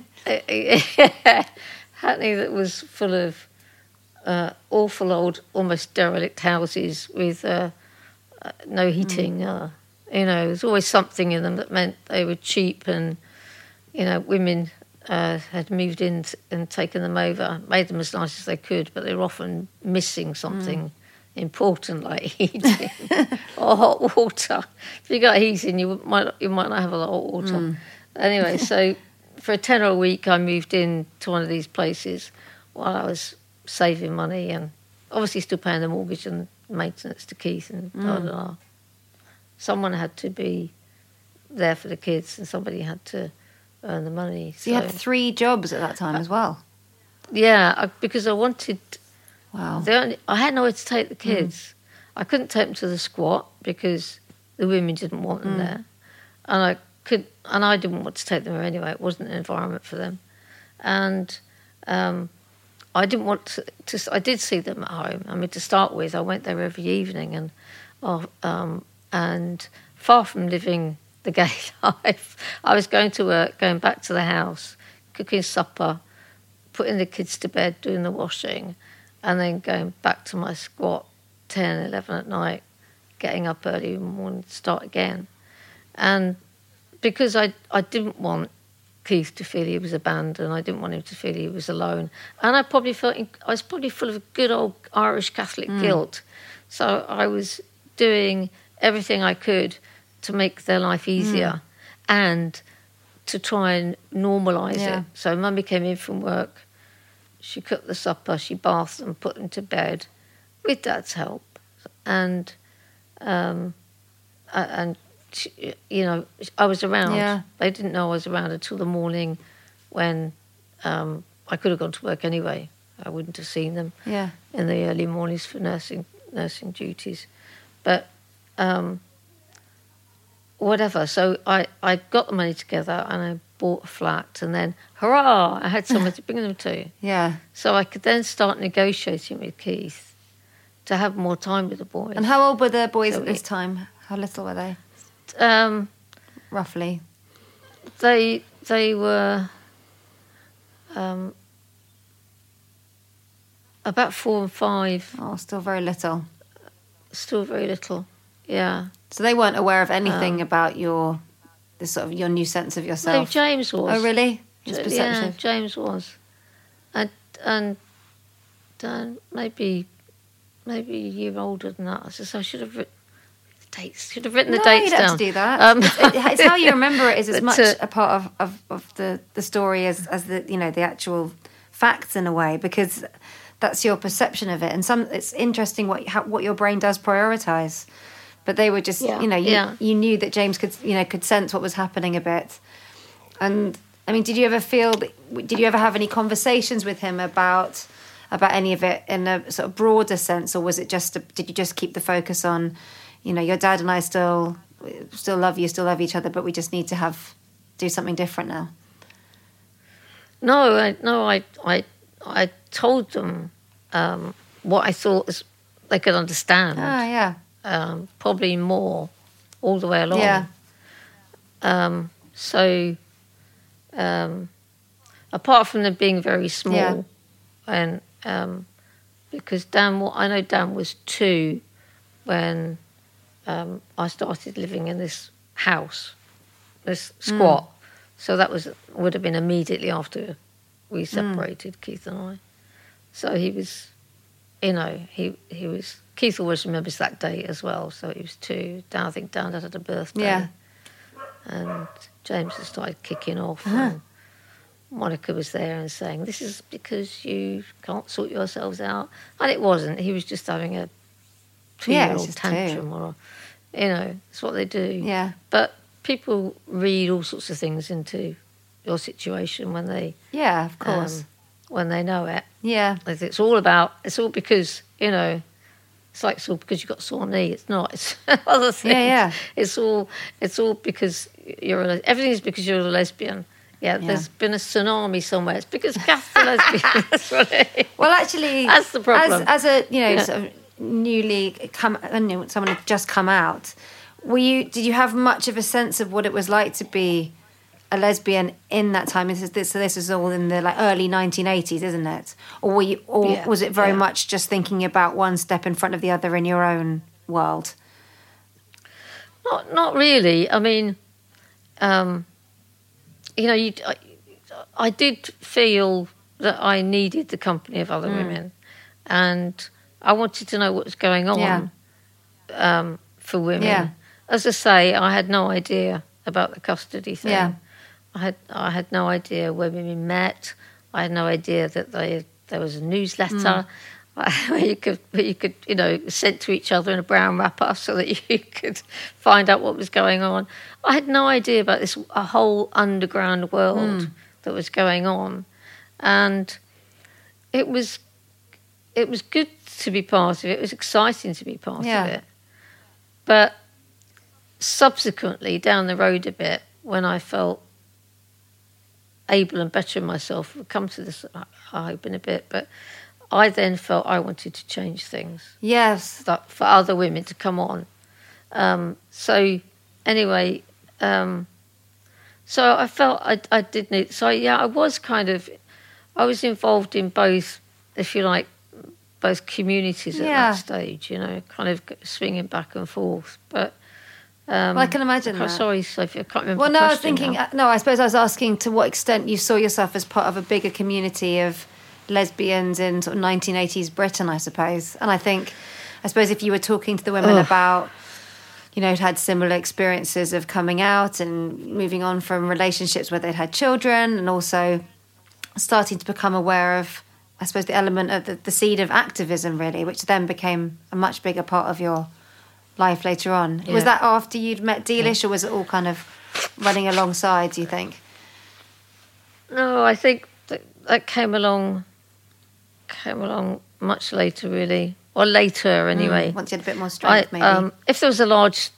yeah, Hackney that was full of uh, awful old, almost derelict houses with uh, uh, no heating. Uh, you know, there's always something in them that meant they were cheap, and, you know, women... Uh, had moved in t- and taken them over, made them as nice as they could, but they were often missing something important like heating or hot water. If you got heating, you might you might not have a lot of hot water. Anyway, so for a tenner a week, I moved in to one of these places while I was saving money and obviously still paying the mortgage and maintenance to Keith and blah, blah, blah. Someone had to be there for the kids and somebody had to earn the money. so you had three jobs at that time as well? Yeah, I, because I wanted... Wow. The only, I had nowhere to take the kids. I couldn't take them to the squat because the women didn't want them there, and I could, and I didn't want to take them there anyway. It wasn't an environment for them, and um, I didn't want to, to. I did see them at home. I mean, to start with, I went there every evening, and oh, um, and far from living the gay life, I was going to work, going back to the house, cooking supper, putting the kids to bed, doing the washing, and then going back to my squat ten, eleven at night, getting up early in the morning to start again. And because I I didn't want Keith to feel he was abandoned, I didn't want him to feel he was alone. And I probably felt, I was probably full of good old Irish Catholic mm. guilt. So I was doing everything I could to make their life easier mm. and to try and normalise yeah. it. So Mummy came in from work, she cooked the supper, she bathed them, put them to bed, with Dad's help. And, um, and she, you know, I was around. Yeah. They didn't know I was around until the morning when um, I could have gone to work anyway. I wouldn't have seen them yeah. in the early mornings for nursing nursing duties. But um, whatever. So I, I got the money together and I bought a flat, and then, hurrah, I had someone to bring them to. Yeah. So I could then start negotiating with Keith to have more time with the boys. And how old were the boys so at this it, time? How little were they? Um, Roughly. They they were um, about four and five. Oh, still very little. Still very little, yeah. So they weren't aware of anything um, about your this sort of your new sense of yourself. No, James was. Oh, really? His J- perception. Yeah, James was, and and uh, maybe maybe a year older than that. I said, I should have written the dates. Should have written the no, dates you don't down. have to do that. Um, it's, it's how you remember it is as but, much uh, a part of, of, of the, the story as, as the you know the actual facts in a way, because that's your perception of it. And some it's interesting what how, what your brain does prioritise. But they were just yeah, you know you, yeah. you knew that James could you know could sense what was happening a bit. And I mean, did you ever feel that, did you ever have any conversations with him about about any of it in a sort of broader sense, or was it just a, did you just keep the focus on, you know, your dad and I still still love you, still love each other, but we just need to have do something different now? No, I, no, I, I, I told them um, what I thought was, they could understand. Ah, yeah. Um, probably more, all the way along. Yeah. Um, so, um, apart from them being very small, yeah. and um, because Dan, I know Dan was two when um, I started living in this house, this squat. Mm. So that was would have been immediately after we separated, mm. Keith and I. So he was, you know, he he was. Keith always remembers that day as well. So he was two. Dan, I think Dan had a birthday. Yeah. And James had started kicking off. Uh-huh. And Monica was there and saying, "This is because you can't sort yourselves out." And it wasn't. He was just having a two-year-old yeah, tantrum, or you know, it's what they do. Yeah. But people read all sorts of things into your situation when they, yeah, of course, um, when they know it. Yeah, it's all about. It's all because you know. It's like it's all because you've got a sore knee. It's not. It's other things. Yeah, yeah. It's all. It's all because you're a. Everything is because you're a lesbian. Yeah, yeah. There's been a tsunami somewhere. It's because Kath's a lesbian. That's what it is. Well, actually, that's the problem. As, as a you know, yeah. sort of newly come, you know, someone had just come out. Were you? Did you have much of a sense of what it was like to be a lesbian in that time? This is this, so this is all in the like early nineteen eighties, isn't it? Or were you, or yeah, was it very yeah. much just thinking about one step in front of the other in your own world? Not, not really. I mean, um, you know, you, I, I did feel that I needed the company of other mm. women, and I wanted to know what was going on yeah. um, for women. Yeah. As I say, I had no idea about the custody thing. Yeah. I had I had no idea where women met. I had no idea that they there was a newsletter mm. where you could where you could you know sent to each other in a brown wrapper so that you could find out what was going on. I had no idea about this a whole underground world mm. that was going on, and it was it was good to be part of it. It was exciting to be part yeah. of it, but subsequently down the road a bit when I felt able and bettering myself. We'll come to this, I hope, in a bit. But I then felt I wanted to change things. Yes. That for other women to come on. Um, so anyway, um, so I felt I, I did need... So, yeah, I was kind of... I was involved in both, if you like, both communities at yeah. that stage, you know, kind of swinging back and forth. But... Um, well, I can imagine I'm that. Sorry, Sophie, I can't remember Well, the no, I was question thinking... now. No, I suppose I was asking to what extent you saw yourself as part of a bigger community of lesbians in sort of nineteen eighties Britain, I suppose. And I think, I suppose if you were talking to the women Ugh. about... you know, had similar experiences of coming out and moving on from relationships where they'd had children, and also starting to become aware of, I suppose, the element of the, the seed of activism, really, which then became a much bigger part of your life later on. Yeah. Was that after you'd met Deelish, or was it all kind of running alongside, do you think? No, I think that, that came along, came along much later, really. Or later, anyway. Mm, once you had a bit more strength, I, maybe. Um, if there was a large,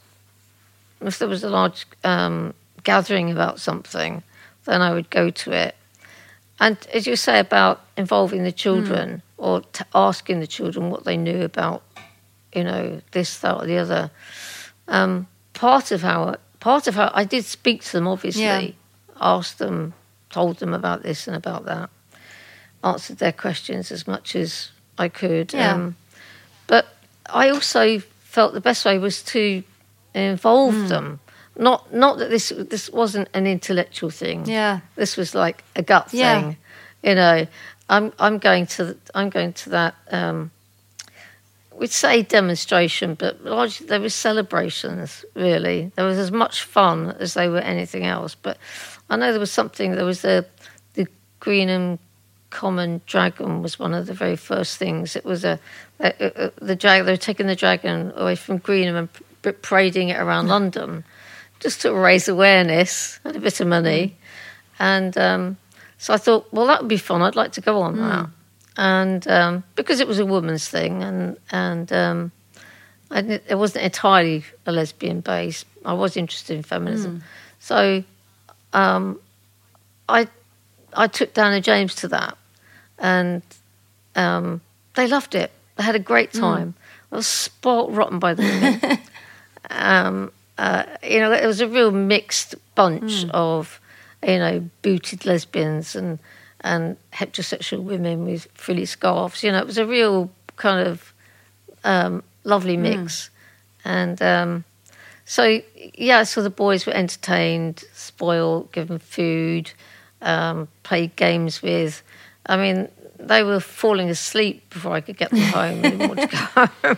if there was a large um, gathering about something, then I would go to it. And as you say about involving the children mm. or t- asking the children what they knew about, you know, this, that, or the other, um, part of how part of how I did speak to them, obviously, yeah. asked them, told them about this and about that, answered their questions as much as I could. Yeah. Um, But I also felt the best way was to involve mm. them. Not not that this this wasn't an intellectual thing. Yeah. This was like a gut yeah. thing. You know, I'm I'm going to I'm going to that. Um, we'd say demonstration, but largely there was celebrations. Really, there was as much fun as they were anything else. But I know there was something. There was the the Greenham Common Dragon was one of the very first things. It was a, a, a the dragon. They were taking the dragon away from Greenham and p- parading it around London, just to raise awareness and a bit of money. Mm. And um, so I thought, well, that would be fun. I'd like to go on mm. that. And um, because it was a woman's thing, and and um, I didn't, it wasn't entirely a lesbian base. I was interested in feminism, mm. so um, I I took Dana James to that. And um, they loved it. They had a great time. Mm. I was spoilt rotten by the women. um, uh, you know, it was a real mixed bunch mm. of, you know, booted lesbians and and heterosexual women with frilly scarves. You know, it was a real kind of um, lovely mix. Mm. And um, so, yeah, so the boys were entertained, spoiled, given food, um, played games with. I mean, they were falling asleep before I could get them home. They didn't want to go home.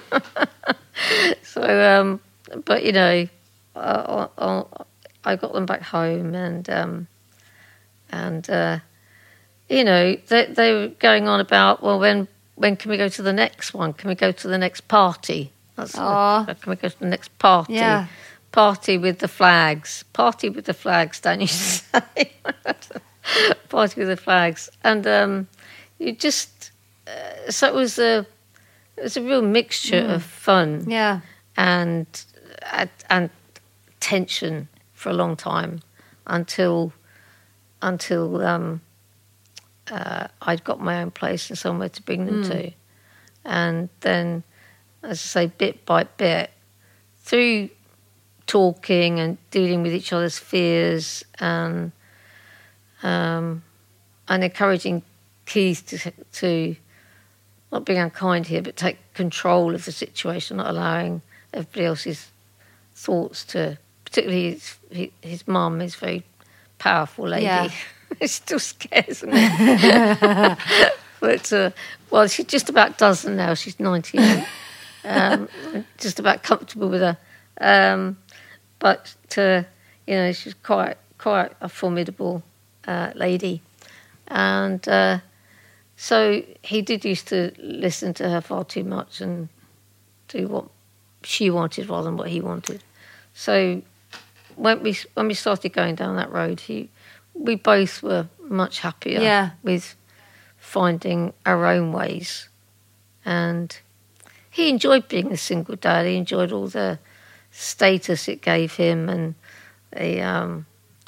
so, um, but, you know, uh, I, I got them back home and, um, and uh, you know, they, they were going on about, well, when when can we go to the next one? Can we go to the next party? That's the, can we go to the next party? Yeah. Party with the flags. Party with the flags, don't you say? Party with the flags, and um, you just uh, so it was a it was a real mixture mm. of fun, yeah, and uh, and tension for a long time until until um, uh, I'd got my own place and somewhere to bring them mm. to, and then, as I say, bit by bit, through talking and dealing with each other's fears and. Um, and encouraging Keith to, to, not being unkind here, but take control of the situation, not allowing everybody else's thoughts to, particularly his, his mum is a very powerful lady. Yeah. It still scares me. But, uh, well, she just about doesn't now. She's ninety-eight. um, just about comfortable with her. Um, but, uh, you know, she's quite, quite a formidable Uh, lady, and uh, so he did used to listen to her far too much and do what she wanted rather than what he wanted. So when we when we started going down that road, he we both were much happier yeah. with finding our own ways, and he enjoyed being a single dad. He enjoyed all the status it gave him and the um,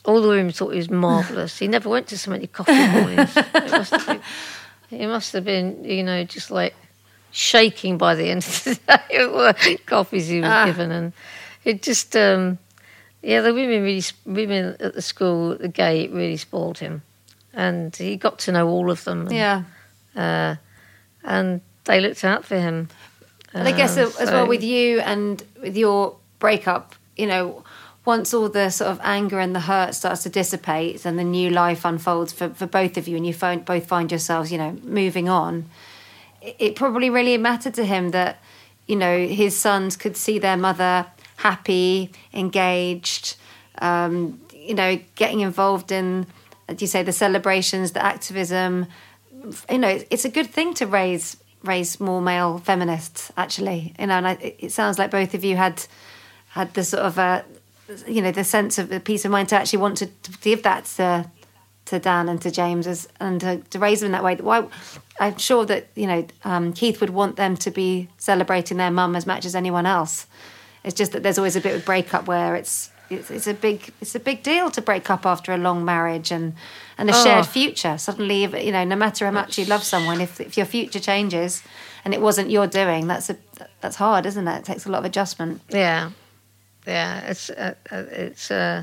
all the women thought he was marvellous. He never went to so many coffee mornings. It must have been, he must have been, you know, just like shaking by the end of the day of all the coffees he was ah. given. And it just, um, yeah, the women really, women at the school, at the gate, really spoiled him. And he got to know all of them. And, yeah. Uh, and they looked out for him. And I guess uh, as so, well with you and with your breakup, you know, once all the sort of anger and the hurt starts to dissipate and the new life unfolds for, for both of you and you find, both find yourselves, you know, moving on, it, it probably really mattered to him that, you know, his sons could see their mother happy, engaged, um, you know, getting involved in, as you say, the celebrations, the activism. You know, it's a good thing to raise raise more male feminists, actually. You know, and I, it sounds like both of you had had the sort of, uh, you know, the sense of the peace of mind to actually want to, to give that to to Dan and to James as, and to, to raise them in that way. Why? I'm sure that, you know, um, Keith would want them to be celebrating their mum as much as anyone else. It's just that there's always a bit of breakup where it's it's, it's a big it's a big deal to break up after a long marriage and, and a oh. shared future. Suddenly, you know, no matter how much you love someone, if if your future changes and it wasn't your doing, that's a that's hard, isn't it? It takes a lot of adjustment. Yeah, yeah. It's uh, it's uh,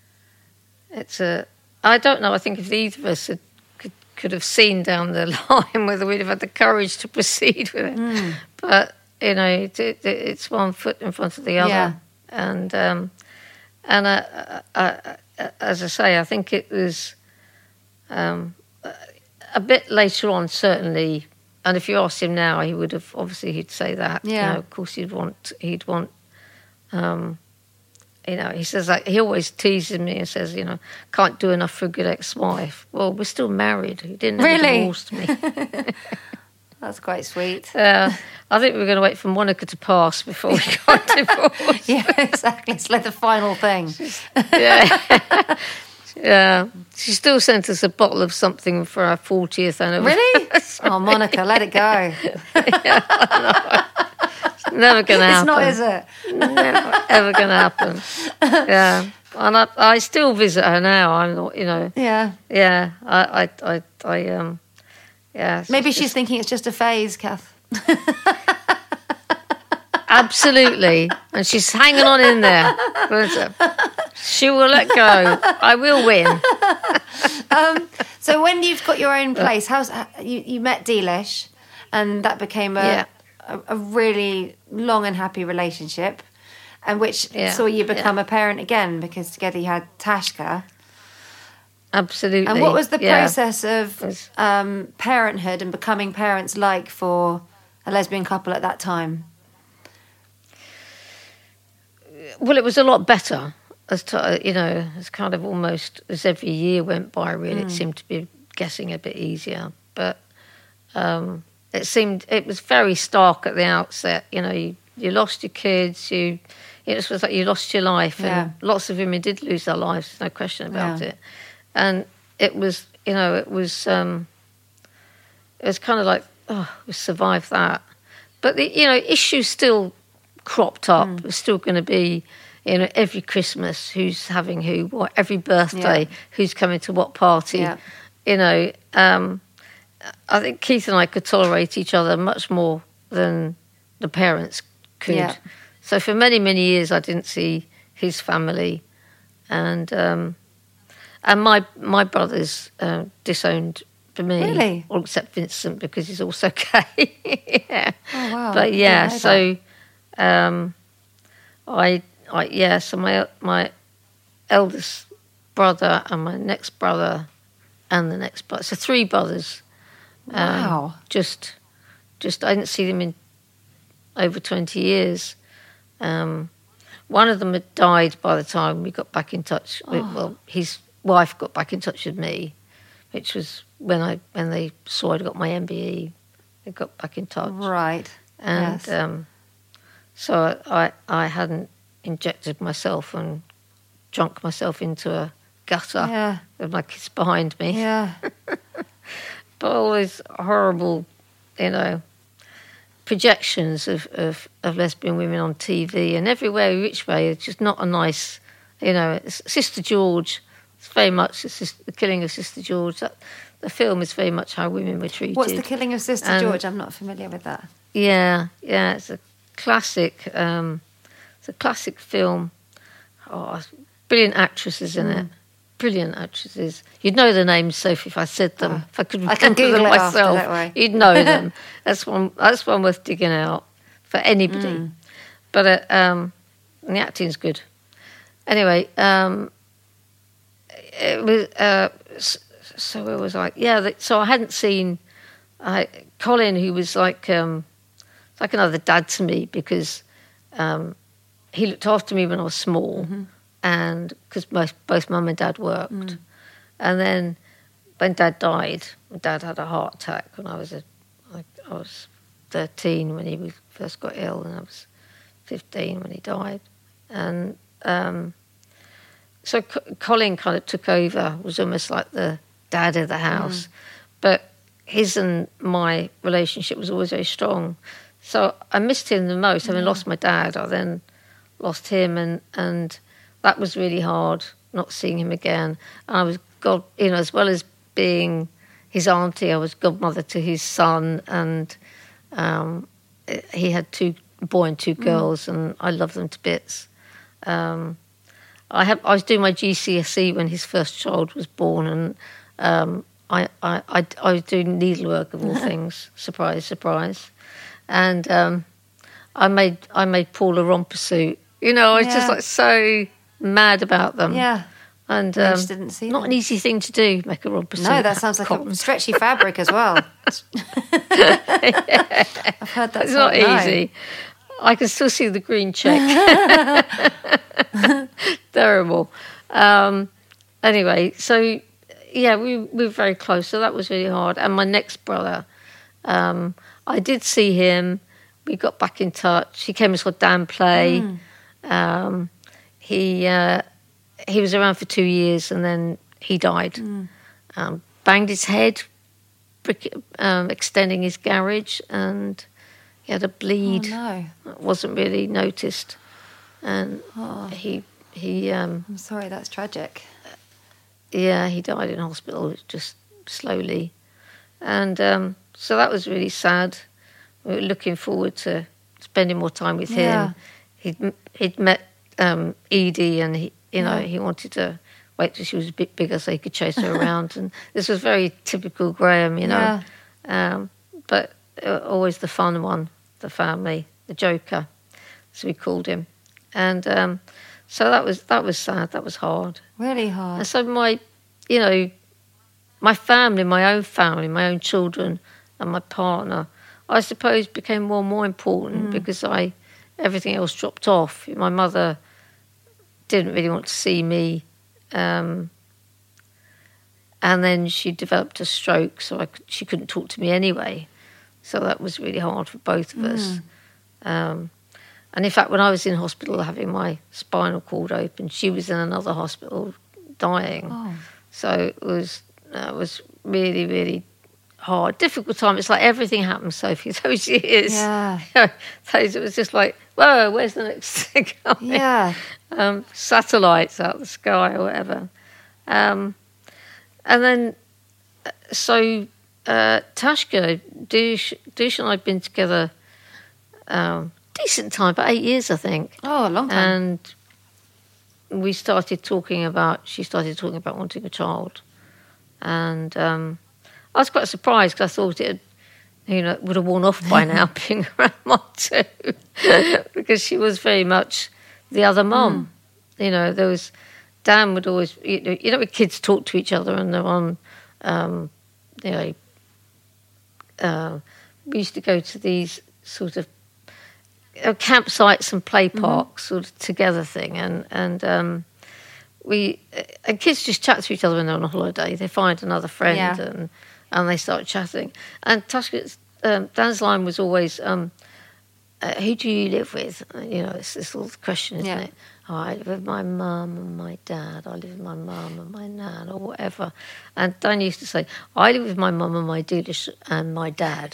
it's a. Uh, I don't know. I think if either of us had, could could have seen down the line whether we'd have had the courage to proceed with it, mm. but. You know, it, it, it's one foot in front of the other, yeah. and um, and I, I, I, as I say, I think it was um, a bit later on, certainly. And if you asked him now, he would have obviously he'd say that. Yeah, you know, of course he'd want he'd want. Um, you know, he says like he always teases me and says, you know, can't do enough for a good ex-wife. Well, we're still married. He didn't really divorce me. That's quite sweet. Yeah, uh, I think we were going to wait for Monica to pass before we got divorced. Yeah, exactly. It's like the final thing. yeah, yeah. She still sent us a bottle of something for our fortieth anniversary. Really? Oh, Monica, let it go. Yeah, it's never going to happen. It's not, is it? Never ever going to happen. Yeah, and I, I still visit her now. I'm not, you know. Yeah. Yeah. I, I, I, I um. Yeah, maybe she's just thinking it's just a phase, Kath. Absolutely. And she's hanging on in there. She will let go. I will win. um, so when you've got your own place, how's you, you met Deelish and that became a, yeah. a, a really long and happy relationship and which yeah. saw you become yeah. a parent again because together you had Tashka. Absolutely. And what was the yeah. process of um, parenthood and becoming parents like for a lesbian couple at that time? Well, it was a lot better. As to, you know, it's kind of almost as every year went by, really, mm. it seemed to be getting a bit easier. But um, it seemed, it was very stark at the outset. You know, you, you lost your kids, you, it was like you lost your life. Yeah. And lots of women did lose their lives, there's no question about yeah. it. And it was, you know, it was, um, it was kind of like, oh, we survived that. But, the, you know, issues still cropped up. Mm. It's still going to be, you know, every Christmas, who's having who, what, every birthday, yeah. who's coming to what party. Yeah. You know, um, I think Keith and I could tolerate each other much more than the parents could. Yeah. So for many, many years, I didn't see his family. And... Um, And my my brothers uh, disowned me, really, all except Vincent because he's also gay. yeah. Oh wow! But yeah, so um, I I yeah, so my my eldest brother and my next brother and the next brother, so three brothers. Um, wow! Just just I didn't see them in over twenty years. Um, one of them had died by the time we got back in touch. Oh. With, well, he's wife got back in touch with me, which was when I when they saw I'd got my M B E. They got back in touch, right? And yes. um, so I I hadn't injected myself and drunk myself into a gutter yeah. with my kids behind me. Yeah, but all these horrible, you know, projections of, of, of lesbian women on T V and everywhere, which way, it's just not a nice, you know. Sister George It's very much the, Sister, the Killing of Sister George. That, the film is very much how women were treated. What's The Killing of Sister and, George? I'm not familiar with that. Yeah, yeah, it's a classic. Um, it's a classic film. Oh, brilliant actresses in mm. it. Brilliant actresses. You'd know the names, Sophie, if I said them. Oh. If I could I can remember them Google it myself, after, don't worry. you'd know them. That's one. That's one worth digging out for anybody. Mm. But uh, um, the acting's good. Anyway, um, it was. Uh, so it was like, yeah. The, so I hadn't seen uh, Colin, who was like um, like another dad to me because um, he looked after me when I was small. Mm-hmm. And because both, both mum and dad worked. Mm. And then when dad died, dad had a heart attack when I was a, I, I was thirteen when he first got ill, and I was fifteen when he died. And um, so C- Colin kind of took over, was almost like the dad of the house. Mm. But his and my relationship was always very strong. So I missed him the most. Having yeah. lost my dad, I then lost him, and... and that was really hard, not seeing him again. And I was, God, you know, as well as being his auntie, I was godmother to his son, and um, he had two, a boy and two girls, mm. and I love them to bits. Um, I had, I was doing my G C S E when his first child was born, and um, I, I, I, I was doing needlework of all things. Surprise, surprise. And um, I made I made Paul a romper suit. You know, I was yeah. just like so mad about them. Yeah. And um, just didn't see not them. an easy thing to do, make a romper suit. No, that sounds like cotton. a stretchy fabric as well. yeah. I've heard that. It's not no. easy. I can still see the green check. Terrible. Um, anyway, so yeah, we, we were very close, so that was really hard. And my next brother, um, I did see him. We got back in touch. He came and saw Dan play. Mm. Um, he uh, he was around for two years and then he died. Mm. Um, banged his head, brick, um, extending his garage, and he had a bleed. Oh, no. That wasn't really noticed. And oh. he... he. Um, I'm sorry, that's tragic. Yeah, he died in hospital just slowly. And um, so that was really sad. We were looking forward to spending more time with yeah. him. He'd he'd met um, Edie, and he, you know, yeah. he wanted to wait till she was a bit bigger so he could chase her around. And this was very typical Graham, you know. Yeah. Um, but always the fun one, the family, the joker, as we called him. And um, so that was that was sad. That was hard. Really hard. And so my, you know, my family, my own family, my own children, and my partner, I suppose, became more and more important mm. because I, everything else dropped off. My mother didn't really want to see me, um, and then she developed a stroke, so I, she couldn't talk to me anyway. So that was really hard for both of mm. us. Um, and in fact, when I was in hospital having my spinal cord open, she was in another hospital dying. Oh. So it was uh, it was really, really hard, difficult time. It's like everything happened, Sophie, those years. Yeah. Those, it was just like, whoa, where's the next thing coming? Yeah. Um, satellites out of the sky or whatever. Um, and then, so uh, Tashka, Douche, Douche and I had been together um, decent time, about eight years, I think. Oh, a long time. And we started talking about, she started talking about wanting a child. And um, I was quite surprised because I thought it had, you know, would have worn off by now, being around mum too, because she was very much the other mum. Mm. You know, there was, Dan would always, you know, you know, when kids talk to each other and they're on, um, you know, uh, we used to go to these sort of uh, campsites and play parks, mm-hmm. sort of together thing, and and um, we and kids just chat to each other when they're on a holiday. They find another friend yeah. and and they start chatting. And Tashka's, um, Dan's line was always, um, uh, "Who do you live with?" You know, it's this little question, isn't yeah. it? Oh, I live with my mum and my dad. I live with my mum and my nan, or whatever. And Dan used to say, "I live with my mum and my dealish and my dad."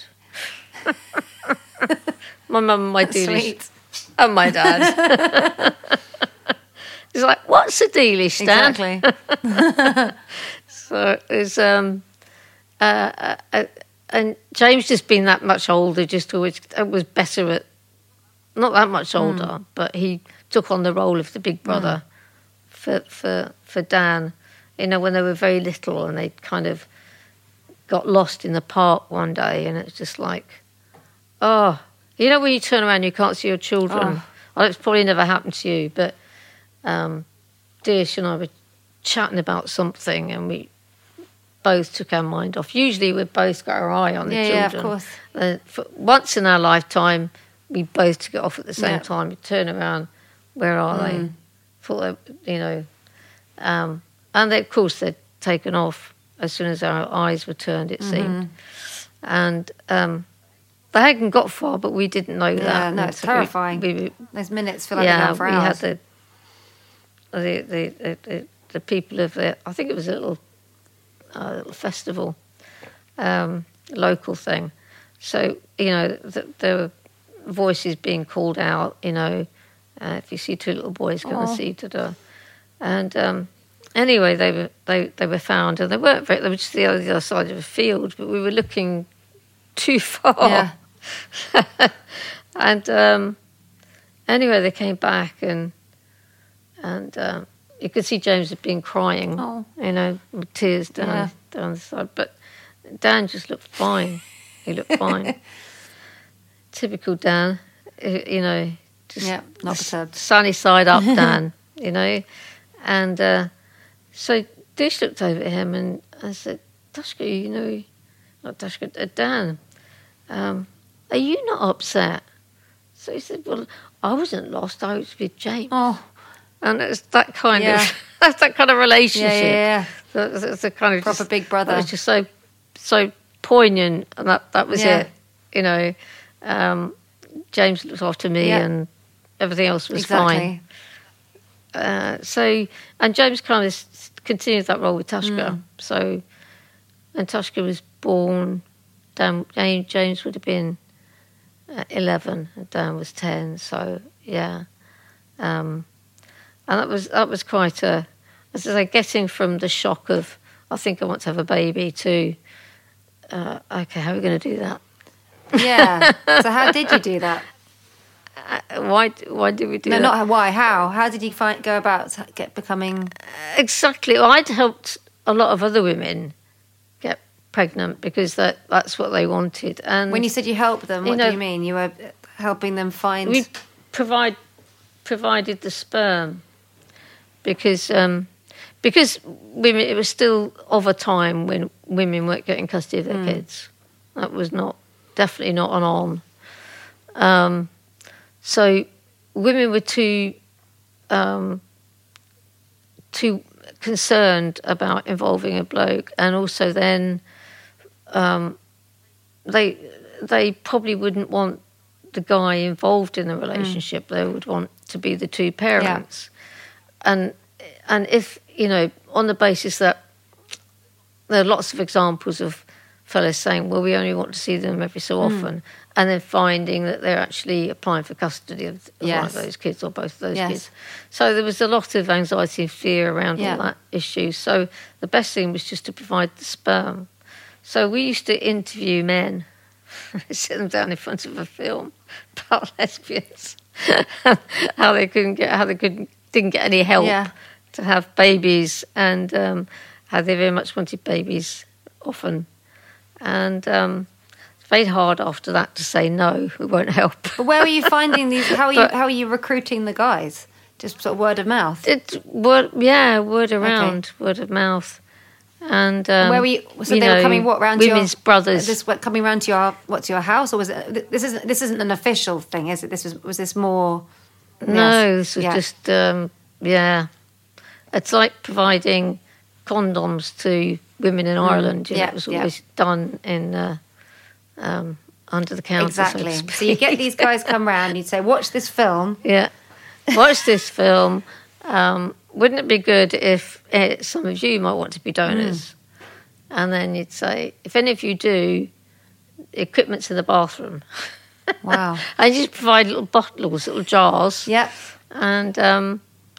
My mum and my dealish and my dad. He's like, what's the dealish, Dan? Exactly. So it's um, uh, uh, and James just being that much older, just always was better at, not that much older, mm. but he took on the role of the big brother mm. for for for Dan. You know, when they were very little and they kind of got lost in the park one day, and it's just like, oh, you know, when you turn around, you can't see your children. Oh. Well, it's probably never happened to you, but um, Dish and I were chatting about something, and we both took our mind off. Usually, we both got our eye on the yeah, children. Yeah, of course. Uh, for once in our lifetime, we both took it off at the same yeah. time. We turn around, where are mm. they? Thought, you know, um, and they, of course they'd taken off as soon as our eyes were turned. It mm-hmm. seemed, and. Um, They hadn't got far, but we didn't know yeah, that. Yeah, no, it's so terrifying. We, we, Those minutes feel like yeah, they're going for we hours. had the the, the, the, the, the people of the, I think it was a little, uh, little festival, um, local thing. So, you know, th- there were voices being called out, you know, uh, if you see two little boys, go and see, da-da. And um, anyway, they were, they, they were found, and they weren't very, they were just the other, the other side of the field, but we were looking too far. Yeah. and um, anyway, they came back, and and um, you could see James had been crying, oh. you know, with tears down yeah. down the side. But Dan just looked fine. He looked fine. Typical Dan, you know, just yeah, not perturbed. Sunny side up, Dan, you know. And uh, so Dish looked over at him, and I said, Dushka, you know, not Dushka, uh, Dan. Um, are you not upset? So he said, well, I wasn't lost, I was with James. Oh. And it's that kind yeah. of that's that kind of relationship. Yeah, yeah, yeah. It's, it's a kind of proper just, big brother. It was just so so poignant, and that, that was yeah. it. You know, um, James looked after me, yeah. and everything else was exactly. fine. Uh, so, and James kind of continued that role with Tushka. Mm. So, and Tushka was born. Dan, James would have been uh, eleven, and Dan was ten. So yeah, um, and that was that was quite a, as I say, getting from the shock of I think I want to have a baby to uh, okay, how are we going to do that? Yeah. So how did you do that? Uh, why why did we do no, that? No, not why. How? How did you find go about get becoming? Exactly. Well, I'd helped a lot of other women get pregnant because that that's what they wanted. And when you said you helped them, what you know, do you mean? You were helping them find. We provide provided the sperm because um, because women. It was still of a time when women weren't getting custody of their mm. kids. That was not definitely not an on. Um, so women were too um, too concerned about involving a bloke, and also then um, they they probably wouldn't want the guy involved in the relationship. Mm. They would want to be the two parents, yeah. and and if you know on the basis that there are lots of examples of fellas saying, well, we only want to see them every so often, mm. and then finding that they're actually applying for custody of, of yes. one of those kids or both of those yes. kids. So there was a lot of anxiety and fear around yeah. all that issue. So the best thing was just to provide the sperm. So we used to interview men, sit them down in front of a film about lesbians, how they couldn't get, how they couldn't, didn't get any help yeah. to have babies, and um, how they very much wanted babies often. And um, it's very hard after that to say no, we won't help. But where are you finding these? How are you? How are you recruiting the guys? Just sort of word of mouth. It word, yeah, word around, okay. word of mouth. And, um, and where were you? So you they know, were coming what round women's your brothers? This what coming round to your what's your house, or was it? This isn't this isn't an official thing, is it? This was was this more? No, this was yeah. just um, yeah. It's like providing condoms to women in mm. Ireland. You know, yeah, it was always yeah. done in uh, um, under the counter. Exactly. So, so you get these guys come round. You'd say, "Watch this film." Yeah, watch this film. Um, wouldn't it be good if uh, some of you might want to be donors? Mm. And then you'd say, if any of you do, equipment's in the bathroom. Wow. And you just provide little bottles, little jars. Yep. And um,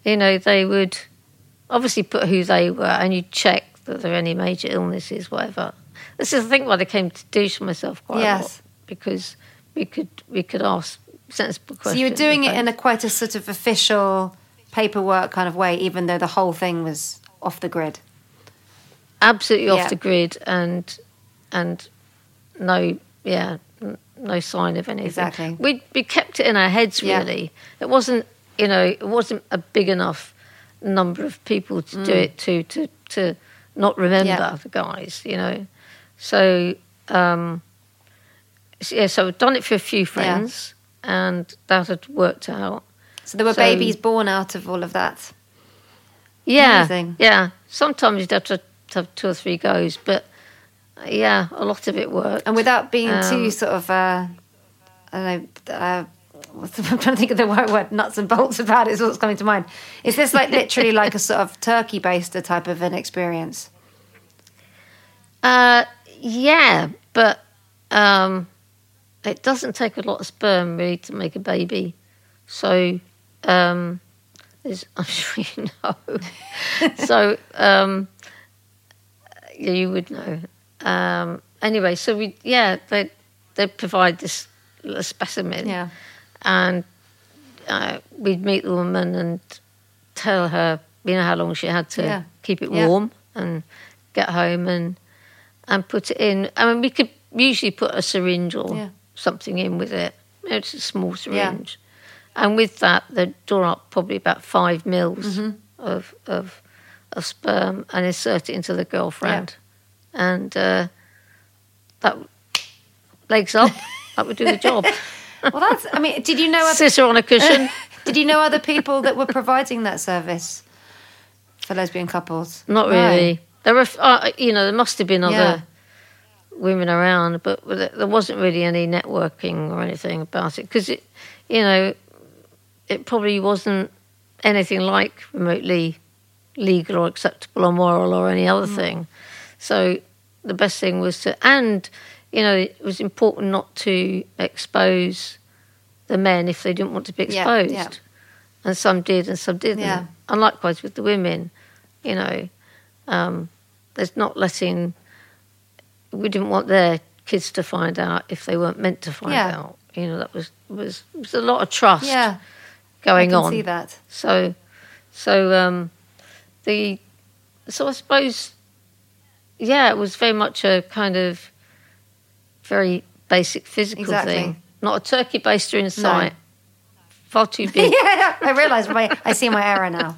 you know, they would obviously put who they were, and you'd check that there are any major illnesses, whatever. This is, I think, why I came to douche myself quite Yes. a lot, because we could we could ask sensible questions. So you were doing it in a about- quite a sort of official paperwork kind of way, even though the whole thing was off the grid. absolutely Yeah. off the grid, and and no, yeah, n- no sign of anything. Exactly. We we kept it in our heads, Yeah. really. It wasn't, you know, it wasn't a big enough number of people to do it to to to not remember Mm. Yeah. the guys, you know. So um, so, yeah, so I'd done it for a few friends, and that had worked out. So there were So- babies born out of all of that. Yeah, Amazing. yeah. Sometimes you'd have to have two or three goes, but uh, yeah, a lot of it worked. And without being Um, too sort of, uh, I don't know, uh, what's the, I'm trying to think of the right word, nuts and bolts about it is what's coming to mind. Is this like literally like a sort of turkey baster type of an experience? Uh, yeah, but um, it doesn't take a lot of sperm really to make a baby. So, um, there's, I'm sure you know. so, um, yeah, you would know. Um, anyway, so we, yeah, they they provide this little specimen, Yeah. and uh, we'd meet the woman and tell her, you know, how long she had to Yeah. keep it Yeah. warm and get home and and put it in. I mean, we could usually put a syringe or Yeah. something in with it. You know, it's a small syringe. And with that, they'd draw up probably about five mils Mm-hmm. of, of of sperm and insert it into the girlfriend. And uh, that, legs up, that would do the job. Well, that's, I mean, did you know other, Sit her on a cushion. did you know other people that were providing that service for lesbian couples? Not No. really. There were, uh, you know, there must have been other Yeah. women around, but there wasn't really any networking or anything about it because it, you know, it probably wasn't anything like remotely legal or acceptable or moral or any other Mm. thing. So the best thing was to, and you know, it was important not to expose the men if they didn't want to be Yeah, exposed. yeah. And some did and some didn't. Yeah. And likewise with the women, you know, um, there's not letting, we didn't want their kids to find out if they weren't meant to find Yeah. out. You know, that was, was, was a lot of trust Yeah, I going can on. see that. So, so um, the, so I suppose, yeah, it was very much a kind of very basic physical Exactly. thing. Not a turkey baster in sight. Far too big. Yeah, I realise my, I see my error now.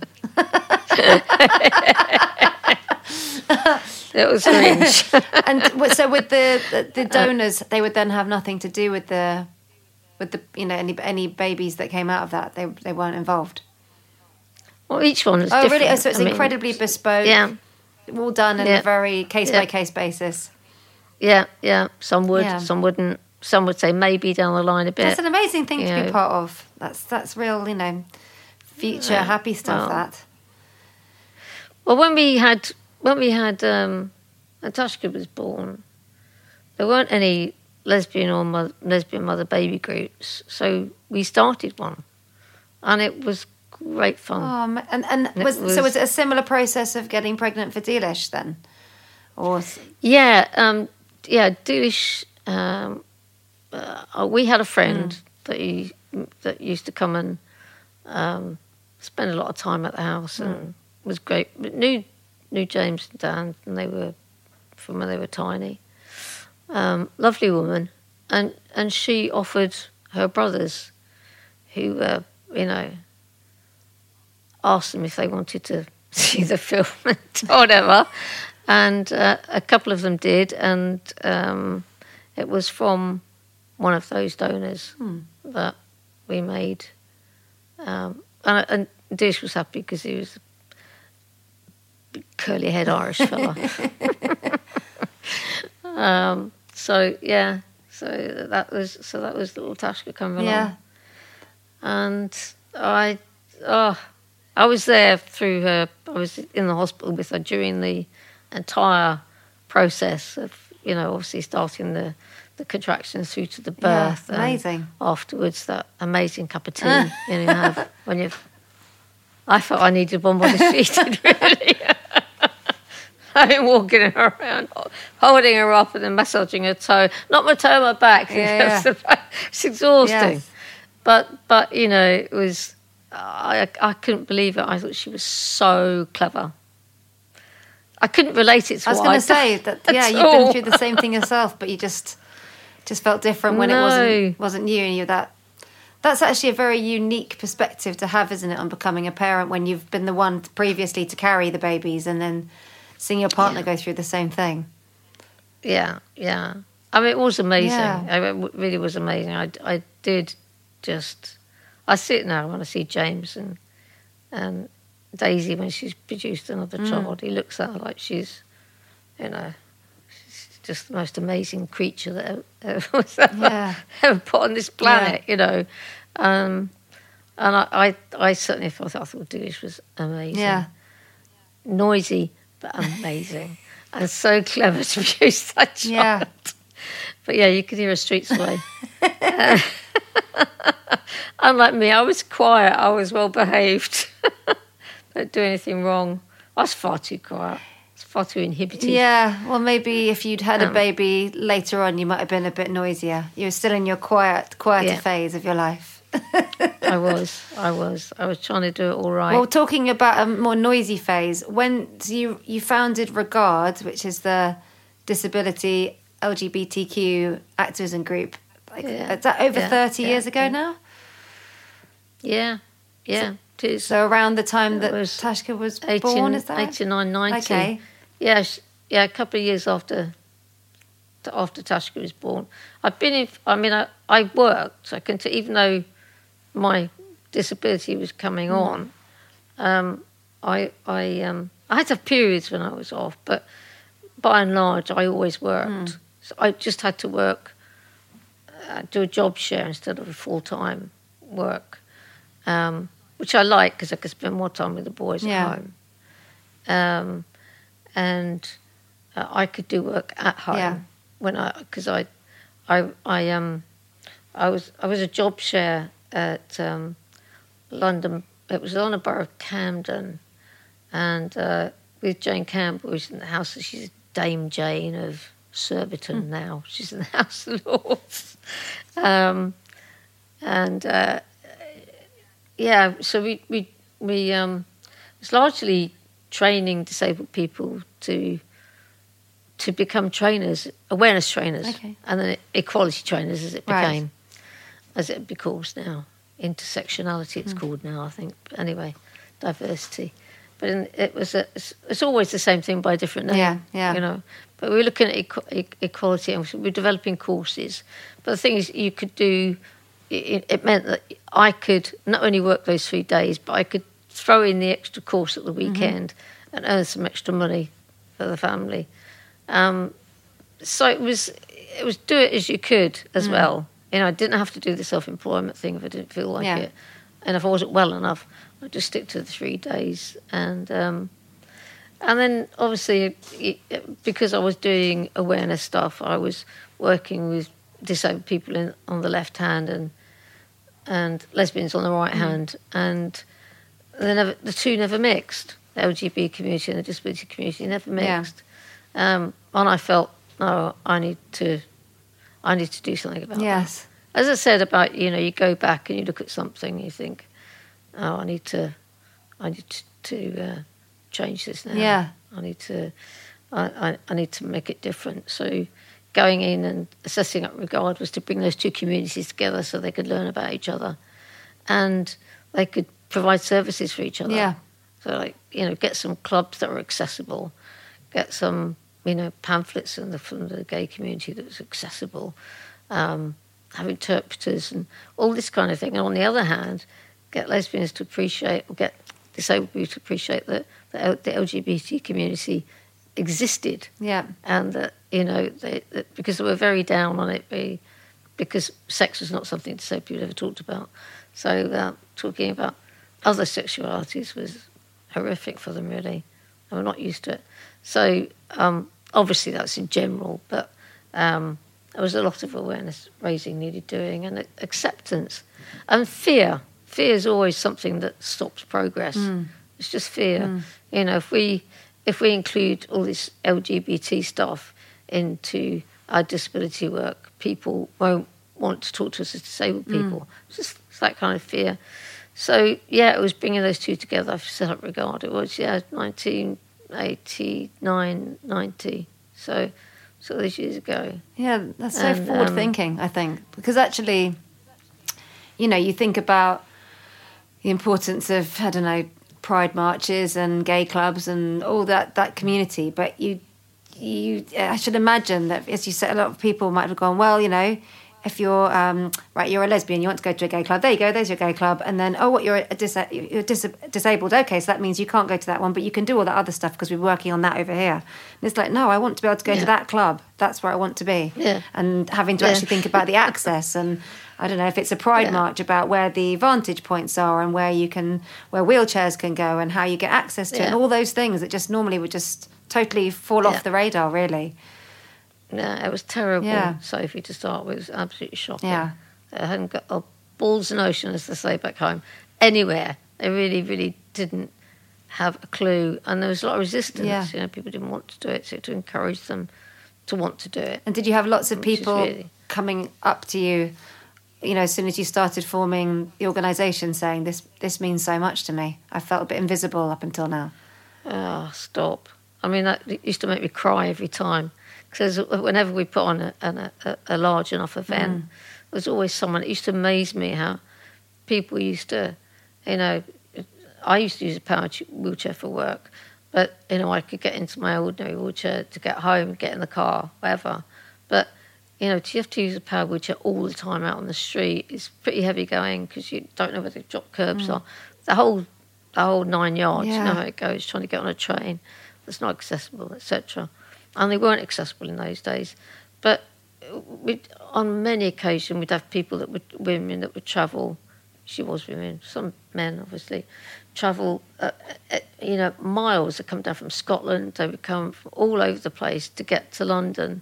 It was cringe. And w- so with the, the the donors, they would then have nothing to do with the with the you know any any babies that came out of that. They they weren't involved. Well, each one was Oh, different. really? Oh, so it's I mean, incredibly bespoke. Yeah, all done on Yeah. a very case Yeah. by case basis. yeah, yeah. Some would, Yeah. some wouldn't. Some would say maybe down the line a bit. That's an amazing thing to you be know. part of. That's that's real, you know, future Yeah. happy stuff. Well, that Well, when we had when we had um, Natasha was born, there weren't any lesbian or mother, lesbian mother baby groups, so we started one, and it was great fun. um, and and It was, so was- was it a similar process of getting pregnant for Delish then, or s- Yeah, um, yeah, Delish. Um, uh, we had a friend Mm. that he, that used to come and um, spend a lot of time at the house, Mm. and was great. But knew knew James and Dan, and they were from when they were tiny. Um, lovely woman, and and she offered her brothers, who uh, you know, asked them if they wanted to see the film and whatever, and uh, a couple of them did, and um, it was from one of those donors that we made, um, and, and Dish was happy because he was a curly head Irish fella. um, so yeah, so that was so that was little Tashka coming along. yeah, And I, oh, I was there through her. I was in the hospital with her during the entire process of, you know, obviously starting the, the contractions through to the Yeah, birth. and amazing. afterwards, that amazing cup of tea you know, you have when you've I felt I needed one more than she did, really. I've been walking her around, holding her up and then massaging her toe. Not my toe, my back. Yeah, yeah. It's exhausting. Yes. But, but you know, it was... I, I couldn't believe it. I thought she was so clever. I couldn't relate it to I was what going I'd to say done that. Yeah, at you've all. been through the same thing yourself, but you just just felt different when No. it wasn't wasn't you, and you that. That's actually a very unique perspective to have, isn't it, on becoming a parent when you've been the one previously to carry the babies and then seeing your partner Yeah. go through the same thing. Yeah, yeah. I mean, it was amazing. Yeah. I mean, It really was amazing. I, I did just... I see it now when I see James and and Daisy when she's produced another Mm. child. He looks at her like she's, you know, she's just the most amazing creature that ever, ever was ever, Yeah. ever put on this planet, you know. Um, and I, I, I certainly thought I thought Dewis was amazing. Yeah. Noisy, but amazing. And so clever to produce that child. Yeah. But yeah, you could hear her streets away. uh, unlike me, I was quiet. I was well behaved. Don't do anything wrong. I was far too quiet. I was far too inhibited. Yeah, well, maybe if you'd had a Um, baby later on, you might have been a bit noisier. You were still in your quiet, quieter Yeah. phase of your life. I was. I was. I was trying to do it all right. Well, talking about a more noisy phase, when you you founded Regard, which is the disability L G B T Q activism group, like Yeah. is that over Yeah. thirty Yeah. years ago Yeah. now? yeah. Yeah. it is. So around the time It that was Tashka was eighteen, born, is that right? eighty-nine, ninety. Okay. Yeah, sh- yeah, a couple of years after after Tashka was born. I've been in, I mean, I, I worked, I can t- even though my disability was coming Mm. on, um, I, I, um, I had to have periods when I was off, but by and large, I always worked. Mm. So I just had to work, uh, do a job share instead of a full-time work, um, which I like because I could spend more time with the boys Yeah. at home. Um, and uh, I could do work at home Yeah. when I because I, I, I um, I was I was a job share at um, London. It was London Borough of Camden, and uh, with Jane Campbell, who's in the House. She's Dame Jane of Surbiton now. She's in the House of Lords, um, and uh, yeah. So we we we um, it's largely training disabled people to to become trainers, awareness trainers, Okay. and then equality trainers, as it Right. became, as it be called now. Intersectionality, it's Mm. called now, I think. But anyway, diversity. But in, it was a, it's, it's always the same thing by a different name. Yeah, yeah. You know, but we were looking at equ- e- equality, and we were developing courses. But the thing is, you could do. It, it meant that I could not only work those three days, but I could throw in the extra course at the weekend and earn some extra money for the family. Um, so it was, it was do it as you could as Mm. well. You know, I didn't have to do the self-employment thing if I didn't feel like Yeah. it. And if I wasn't well enough, I'd just stick to the three days. And um, and then obviously, it, because I was doing awareness stuff, I was working with disabled people in, on the left hand and and lesbians on the right Mm. hand. And they never, the two never mixed. The L G B T community and the disability community never Yeah. mixed. Um, and I felt, no, I need to, I need to do something about Yes. that. As I said about, you know, you go back and you look at something, and you think, oh, I need to, I need to, to uh, change this now. Yeah. I need to, I, I, I need to make it different. So going in and assessing up Regard was to bring those two communities together so they could learn about each other, and they could provide services for each other. Yeah. So, like, you know, get some clubs that were accessible, get some, you know, pamphlets from the, from the gay community that was accessible, um, have interpreters and all this kind of thing. And on the other hand, get lesbians to appreciate, or get disabled people to appreciate that the, the L G B T community existed. Yeah. And that, you know, they, that because they were very down on it, they, because sex was not something disabled people ever talked about. So uh, talking about other sexualities was horrific for them, really. They were not used to it. So um, obviously that's in general, but um, there was a lot of awareness raising needed doing, and acceptance and fear. fear is always something that stops progress. Mm. It's just fear. Mm. You know, if we if we include all this L G B T stuff into our disability work, people won't want to talk to us as disabled people. Mm. It's just it's that kind of fear. So, yeah, it was bringing those two together. I've set up Regard. It was, yeah, nineteen eighty-nine, ninety. So, so those years ago. Yeah, that's so and, forward um, thinking, I think. Because actually, you know, you think about the importance of, I don't know, pride marches and gay clubs and all that, that community. But you, you, I should imagine that, as you said, a lot of people might have gone, well, you know, if you're, um, right, you're a lesbian, you want to go to a gay club, there you go, there's your gay club. And then, oh, what, you're, a dis- you're dis- disabled, okay, so that means you can't go to that one, but you can do all that other stuff because we're working on that over here. And it's like, no, I want to be able to go yeah. to that club. That's where I want to be. Yeah. And having to yeah. actually think about the access and, I don't know, if it's a pride yeah. march about where the vantage points are and where you can, where wheelchairs can go and how you get access to yeah. it and all those things that just normally would just totally fall yeah. off the radar, really. Yeah, it was terrible, yeah. Sophie, to start with. It was absolutely shocking. Yeah. I hadn't got a balls in ocean, as they say back home, anywhere. They really, really didn't have a clue. And there was a lot of resistance. Yeah. You know, people didn't want to do it, so to encourage them to want to do it. And did you have lots of people really... coming up to you, you know, as soon as you started forming the organisation, saying, this this means so much to me? I felt a bit invisible up until now. Oh, stop. I mean, that used to make me cry every time. Because whenever we put on a, a, a large enough event, mm. there was always someone. It used to amaze me how people used to, you know, I used to use a power wheelchair for work, but, you know, I could get into my ordinary wheelchair to get home, get in the car, whatever. But, you know, to have to use a power wheelchair all the time out on the street is pretty heavy going because you don't know where the drop curbs mm. are. The whole, the whole nine yards, yeah. you know how it goes, trying to get on a train that's not accessible, et cetera. And they weren't accessible in those days. But we'd, on many occasions, we'd have people that would, women that would travel, she was women, some men obviously, travel, uh, uh, you know, miles. They'd come down from Scotland, they would come from all over the place to get to London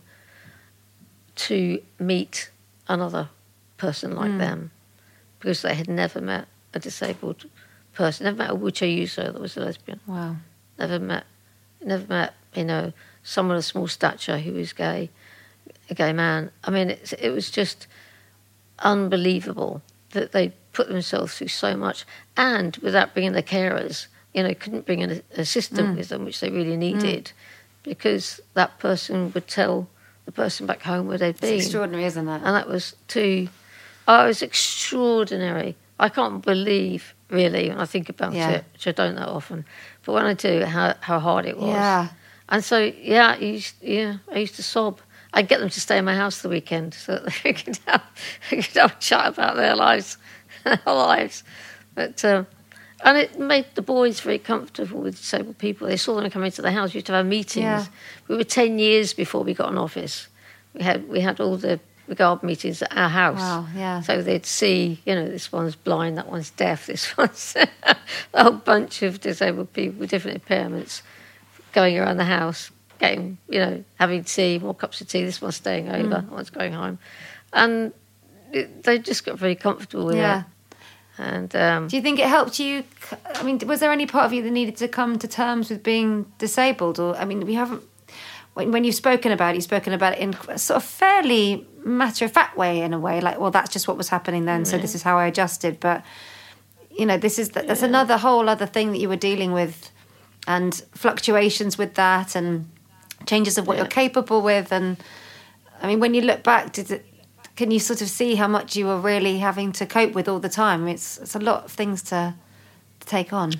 to meet another person like mm. them because they had never met a disabled person, never met a wheelchair user that was a lesbian. Wow. Never met, never met, you know, someone of small stature who was gay, a gay man. I mean, it, it was just unbelievable that they put themselves through so much and without bringing the carers, you know, couldn't bring an assistant mm. with them, which they really needed, mm. because that person would tell the person back home where they'd been. It's extraordinary, isn't it? And that was too... Oh, it was extraordinary. I can't believe, really, when I think about yeah. it, which I don't that often, but when I do, how, how hard it was. Yeah. And so, yeah, I used, yeah, I used to sob. I'd get them to stay in my house the weekend so that they could have, they could have a chat about their lives, their lives. But, um, and it made the boys very comfortable with disabled people. They saw them come into the house. We used to have meetings. Yeah. We were ten years before we got an office. We had we had all the Regard meetings at our house. Wow, yeah. So they'd see, you know, this one's blind, that one's deaf, this one's a whole bunch of disabled people with different impairments going around the house, getting, you know, having tea, more cups of tea. This one's staying over, mm. that one's going home. And it, they just got very comfortable with yeah. it. And um, do you think it helped you? I mean, was there any part of you that needed to come to terms with being disabled? Or, I mean, we haven't... When, when you've spoken about it, you've spoken about it in a sort of fairly matter-of-fact way, in a way, like, well, that's just what was happening then, yeah. so this is how I adjusted. But, you know, this is that's yeah. another whole other thing that you were dealing with, and fluctuations with that, and changes of what yeah. you're capable with. And, I mean, when you look back, did it, can you sort of see how much you were really having to cope with all the time? It's, it's a lot of things to, to take on.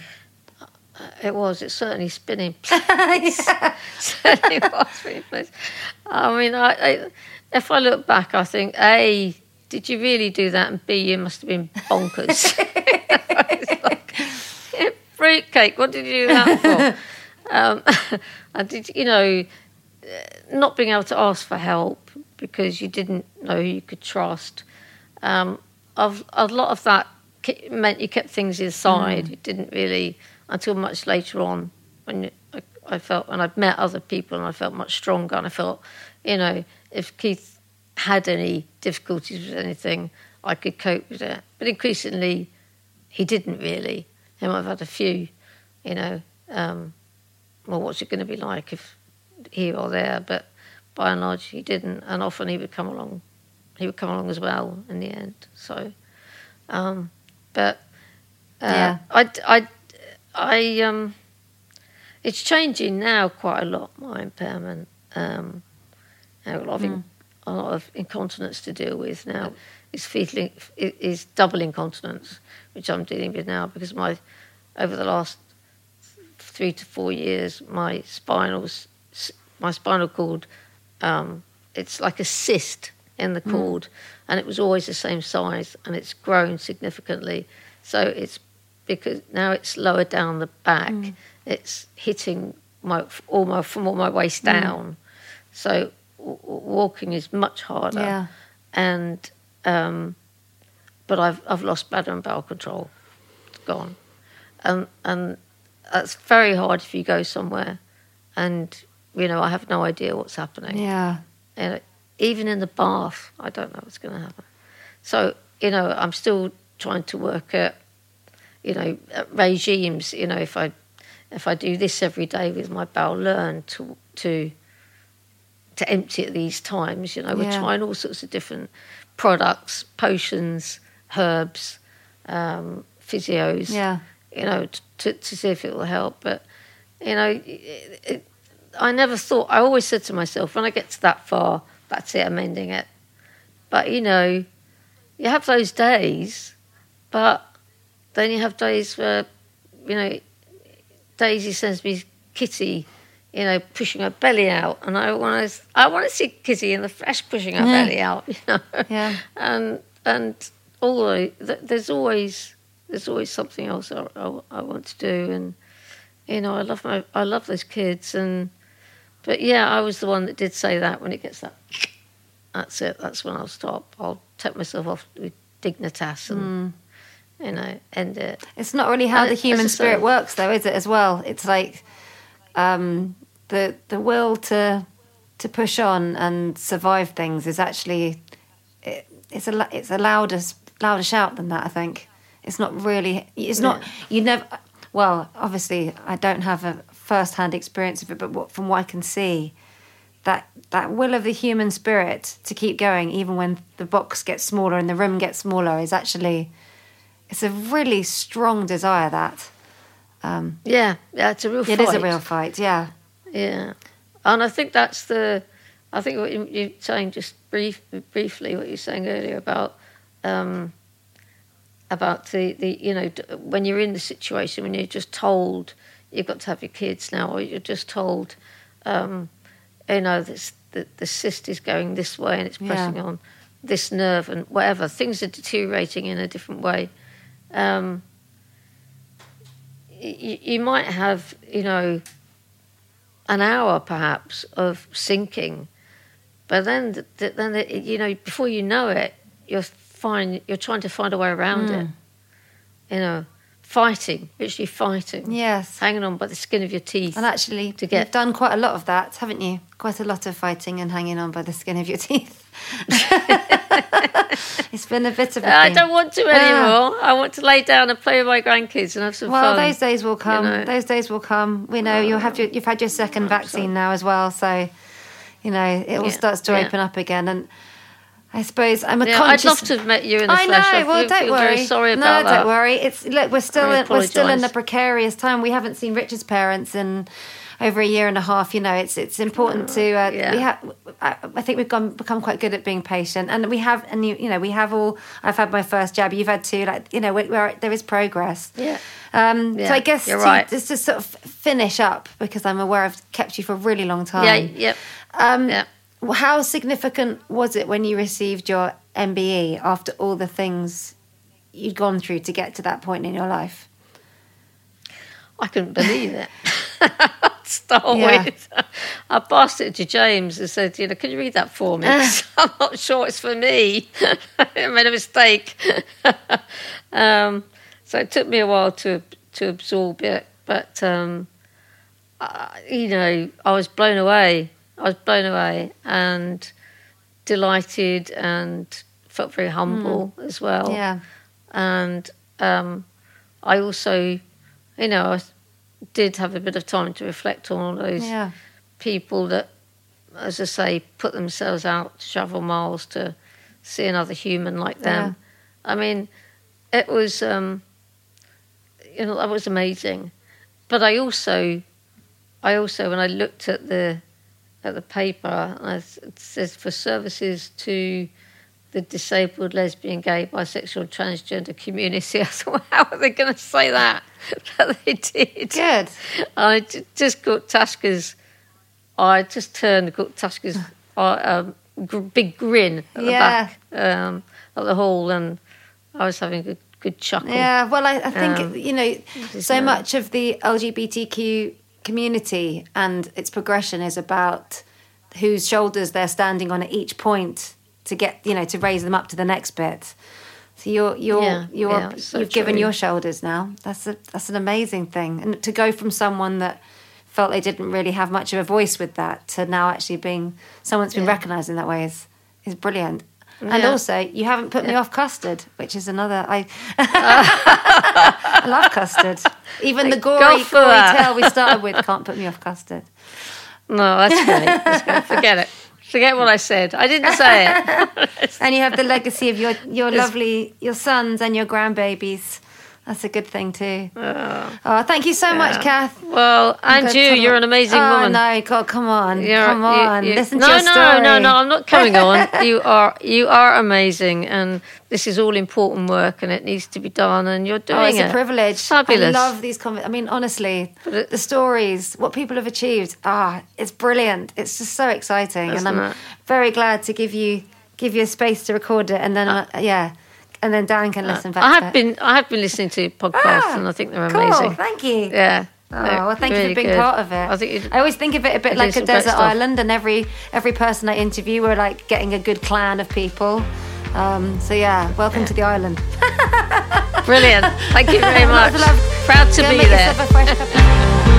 It was. It's certainly spinning plates. yeah. certainly was spinning plates. I mean, I, I, if I look back, I think, A, did you really do that? And B, you must have been bonkers. It's like, yeah, fruitcake, what did you do that for? um, I did, you know, not being able to ask for help because you didn't know who you could trust. Um, of, a lot of that meant you kept things inside. Mm. You didn't really... Until much later on, when I, I felt, and I'd met other people, and I felt much stronger, and I felt, you know, if Keith had any difficulties with anything, I could cope with it. But increasingly, he didn't really. He might have had a few, you know, um, well, what's it going to be like if here or there? But by and large, he didn't. And often he would come along, he would come along as well in the end. So, um, but uh, yeah. I, I, I, um, it's changing now quite a lot, my impairment. Um, I have a lot of, in, mm. a lot of incontinence to deal with now. It's fetal, is double incontinence, which I'm dealing with now because my, over the last three to four years, my spinal, my spinal cord, um, it's like a cyst in the cord, mm. and it was always the same size, and it's grown significantly. So it's because now it's lower down the back. Mm. It's hitting my almost from all my waist down. Mm. So w- walking is much harder. Yeah. And um, but I've I've lost bladder and bowel control. It's gone, and and that's very hard if you go somewhere, and you know I have no idea what's happening. Yeah. And even in the bath, I don't know what's going to happen. So you know I'm still trying to work at you know at regimes. You know if I if I do this every day with my bowel, learn to to to empty at these times. You know we're yeah. trying all sorts of different products, potions, herbs, um, physios, yeah. you know, to, to see if it will help. But, you know, it, it, I never thought, I always said to myself, when I get to that far, that's it, I'm ending it. But, you know, you have those days, but then you have days where, you know, Daisy sends me Kitty, you know, pushing her belly out, and I want to, I want to see Kitty in the flesh pushing her yeah. belly out, you know. Yeah. And and although there's always there's always something else I, I, I want to do, and you know, I love my I love those kids, and but yeah, I was the one that did say that when it gets that, that's it, that's when I'll stop. I'll take myself off with dignitas and. Mm. You know, end it. It's not really how and the human spirit say, works, though, is it? As well, it's like. Um, the the will to to push on and survive things is actually it, it's a it's a louder louder shout than that. I think it's not really it's not yeah. you never well obviously I don't have a first hand experience of it, but what, from what I can see, that that will of the human spirit to keep going even when the box gets smaller and the room gets smaller is actually it's a really strong desire. That um, yeah yeah it's a real it fight. is a real fight. Yeah. Yeah, and I think that's the. I think what you're saying just brief, briefly, what you're saying earlier about, um, about the, the you know when you're in the situation when you're just told you've got to have your kids now, or you're just told, um, you know, this the, the cyst is going this way and it's pressing yeah. on this nerve and whatever, things are deteriorating in a different way. Um, you, you might have, you know. An hour perhaps of sinking, but then the, the, then the, you know before you know it, you're fine. You're trying to find a way around mm. it. You know, fighting, literally fighting. Yes, hanging on by the skin of your teeth. And actually, to get you've done quite a lot of that, haven't you? Quite a lot of fighting and hanging on by the skin of your teeth. It's been a bit of a I thing. don't want to anymore. I want to lay down and play with my grandkids and have some well, fun. Well, those days will come. You know? Those days will come. We know oh, you'll have your, you've had your second vaccine so. now as well, so you know it all yeah, starts to yeah. open up again. And I suppose I'm a yeah, conscious. I'd love to have met you in the I flesh. know. I well, feel, don't feel worry. Very sorry no, about that. No, don't worry. It's look, we're still in, we're still in a precarious time. We haven't seen Richard's parents in over a year and a half. You know, it's it's important to. Uh, yeah. We have. I, I think we've gone become quite good at being patient, and we have. And you, you know, we have all. I've had my first jab. You've had two. Like you know, where, where there is progress. Yeah. Um, yeah. So I guess You're to, right. just to sort of finish up because I'm aware I've kept you for a really long time. Yeah. Yep. Um, yeah. How significant was it when you received your M B E after all the things you'd gone through to get to that point in your life? I couldn't believe it. Start yeah. with. I passed it to James and said, you know, can you read that for me? I'm not sure it's for me. I made a mistake. um, so it took me a while to to absorb it. But, um, I, you know, I was blown away. I was blown away and delighted and felt very humble mm. as well. Yeah. And um, I also, you know, I did have a bit of time to reflect on all those Yeah. people that, as I say, put themselves out to travel miles to see another human like them. I mean, it was, um, you know, that was amazing. But I also, I also, when I looked at the at the paper, it says for services to the disabled, lesbian, gay, bisexual, transgender community. I thought, well, how are they going to say that? But they did. Good. I j- just got Tashka's, I just turned, got Tashka's uh, um, gr- big grin at the Yeah. back um, at the hall, and I was having a good, good chuckle. Yeah, well, I, I think, Um, you know, so nice. much of the L G B T Q community and its progression is about whose shoulders they're standing on at each point to get, you know, to raise them up to the next bit. So you're, you're, Yeah, you're, yeah, it's so you've given true. your shoulders now. That's a, that's an amazing thing. And to go from someone that felt they didn't really have much of a voice with that to now actually being someone that's been Yeah. recognised in that way is, is brilliant. And Yeah. also, you haven't put me off custard, which is another. I, I love custard. Even the Go gory, for gory that. tale we started with can't put me off custard. No, that's great. That's great. Forget it. Forget what I said. I didn't say it. And you have the legacy of your, your lovely, your sons and your grandbabies. That's a good thing too. Oh, oh thank you so much, Kath. Well, and Good you, to- you're an amazing oh, woman. no, God, come on, You're- come you- on, you- listen no, to your no, story. No, no, I'm not coming on. You are, you are amazing, and this is all important work, and it needs to be done, and you're doing Oh, it's it. a privilege. It's fabulous. I love these conversations. I mean, honestly, it- the stories, what people have achieved, ah, it's brilliant. It's just so exciting, Isn't and I'm it? very glad to give you give you a space to record it, and then uh, yeah, and then Dan can listen back. I to have it. been, I have been listening to podcasts, Ah, and I think they're cool, amazing. thank you. Yeah. Oh, well, thank you for being part of it. I think you- I always think of it a bit you're like a doing some great desert stuff. island, and every every person I interview, we're like getting a good clan of people. Um, so yeah, welcome to the island. Brilliant. Thank you very much. Lots of love. Proud to Go be make there. yourself a fresh cup of-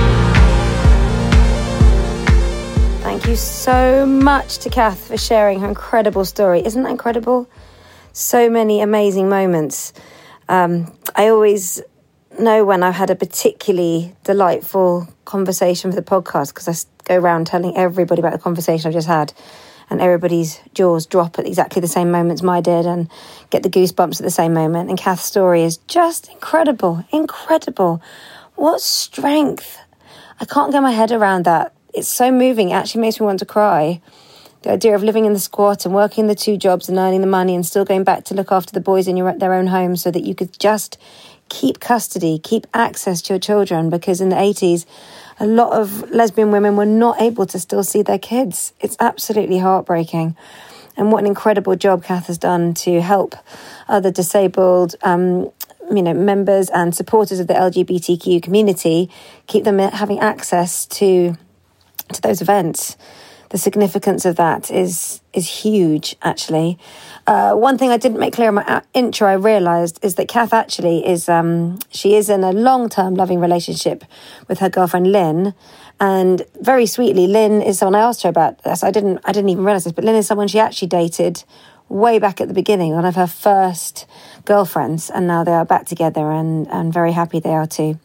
Thank you so much to Kath for sharing her incredible story. Isn't that incredible? So many amazing moments. Um, I always know when I've had a particularly delightful conversation for the podcast because I s- go around telling everybody about the conversation I've just had, and everybody's jaws drop at exactly the same moments mine did and get the goosebumps at the same moment. And Kath's story is just incredible, incredible. What strength. I can't get my head around that. It's so moving. It actually makes me want to cry. The idea of living in the squat and working the two jobs and earning the money and still going back to look after the boys in your, their own home so that you could just keep custody, keep access to your children, because in the eighties, a lot of lesbian women were not able to still see their kids. It's absolutely heartbreaking. And what an incredible job Kath has done to help other disabled um, you know, members and supporters of the L G B T Q community, keep them having access to to those events. The significance of that is is huge, actually. Uh, one thing I didn't make clear in my intro, I realised, is that Kath actually is, um, she is in a long-term loving relationship with her girlfriend Lynn. And very sweetly, Lynn is someone, I asked her about this, I didn't, I didn't even realise this, but Lynn is someone she actually dated way back at the beginning, one of her first girlfriends, and now they are back together and, and very happy they are too.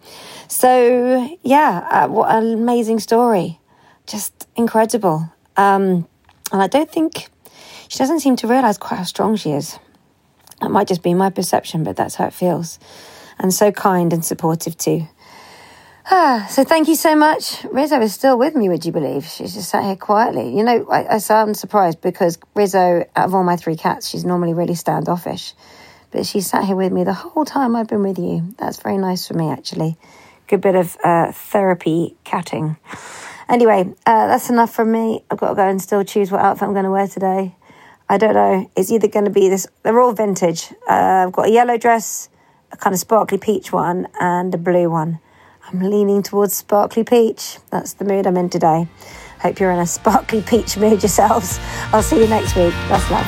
So, yeah, uh, what an amazing story. Just incredible. Um, and I don't think, she doesn't seem to realise quite how strong she is. That might just be my perception, but that's how it feels. And so kind and supportive too. Ah, so thank you so much. Rizzo is still with me, would you believe? She's just sat here quietly. You know, I, I sound surprised because Rizzo, out of all my three cats, she's normally really standoffish. But she sat here with me the whole time I've been with you. That's very nice for me, actually. Good bit of uh, therapy catting. Anyway, uh, that's enough from me. I've got to go and still choose what outfit I'm going to wear today. I don't know. It's either going to be this... They're all vintage. Uh, I've got a yellow dress, a kind of sparkly peach one, and a blue one. I'm leaning towards sparkly peach. That's the mood I'm in today. Hope you're in a sparkly peach mood yourselves. I'll see you next week. That's love.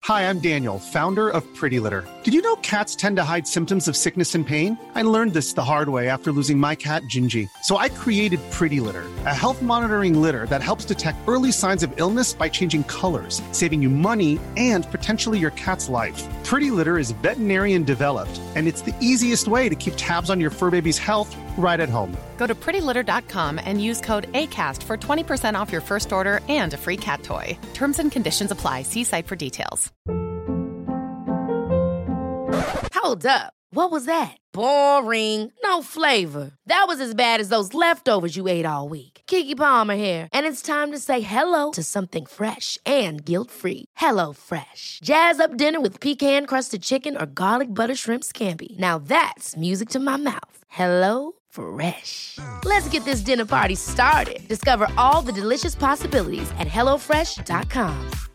Hi, I'm Daniel, founder of Pretty Litter. Did you know cats tend to hide symptoms of sickness and pain? I learned this the hard way after losing my cat, Gingy. So I created Pretty Litter, a health monitoring litter that helps detect early signs of illness by changing colors, saving you money and potentially your cat's life. Pretty Litter is veterinarian developed, and it's the easiest way to keep tabs on your fur baby's health right at home. Go to pretty litter dot com and use code ACAST for twenty percent off your first order and a free cat toy. Terms and conditions apply. See site for details. Hold up. What was that? Boring. No flavor. That was as bad as those leftovers you ate all week. Keke Palmer here, and it's time to say hello to something fresh and guilt-free. Hello Fresh. Jazz up dinner with pecan-crusted chicken or garlic butter shrimp scampi. Now that's music to my mouth. Hello Fresh. Let's get this dinner party started. Discover all the delicious possibilities at hello fresh dot com.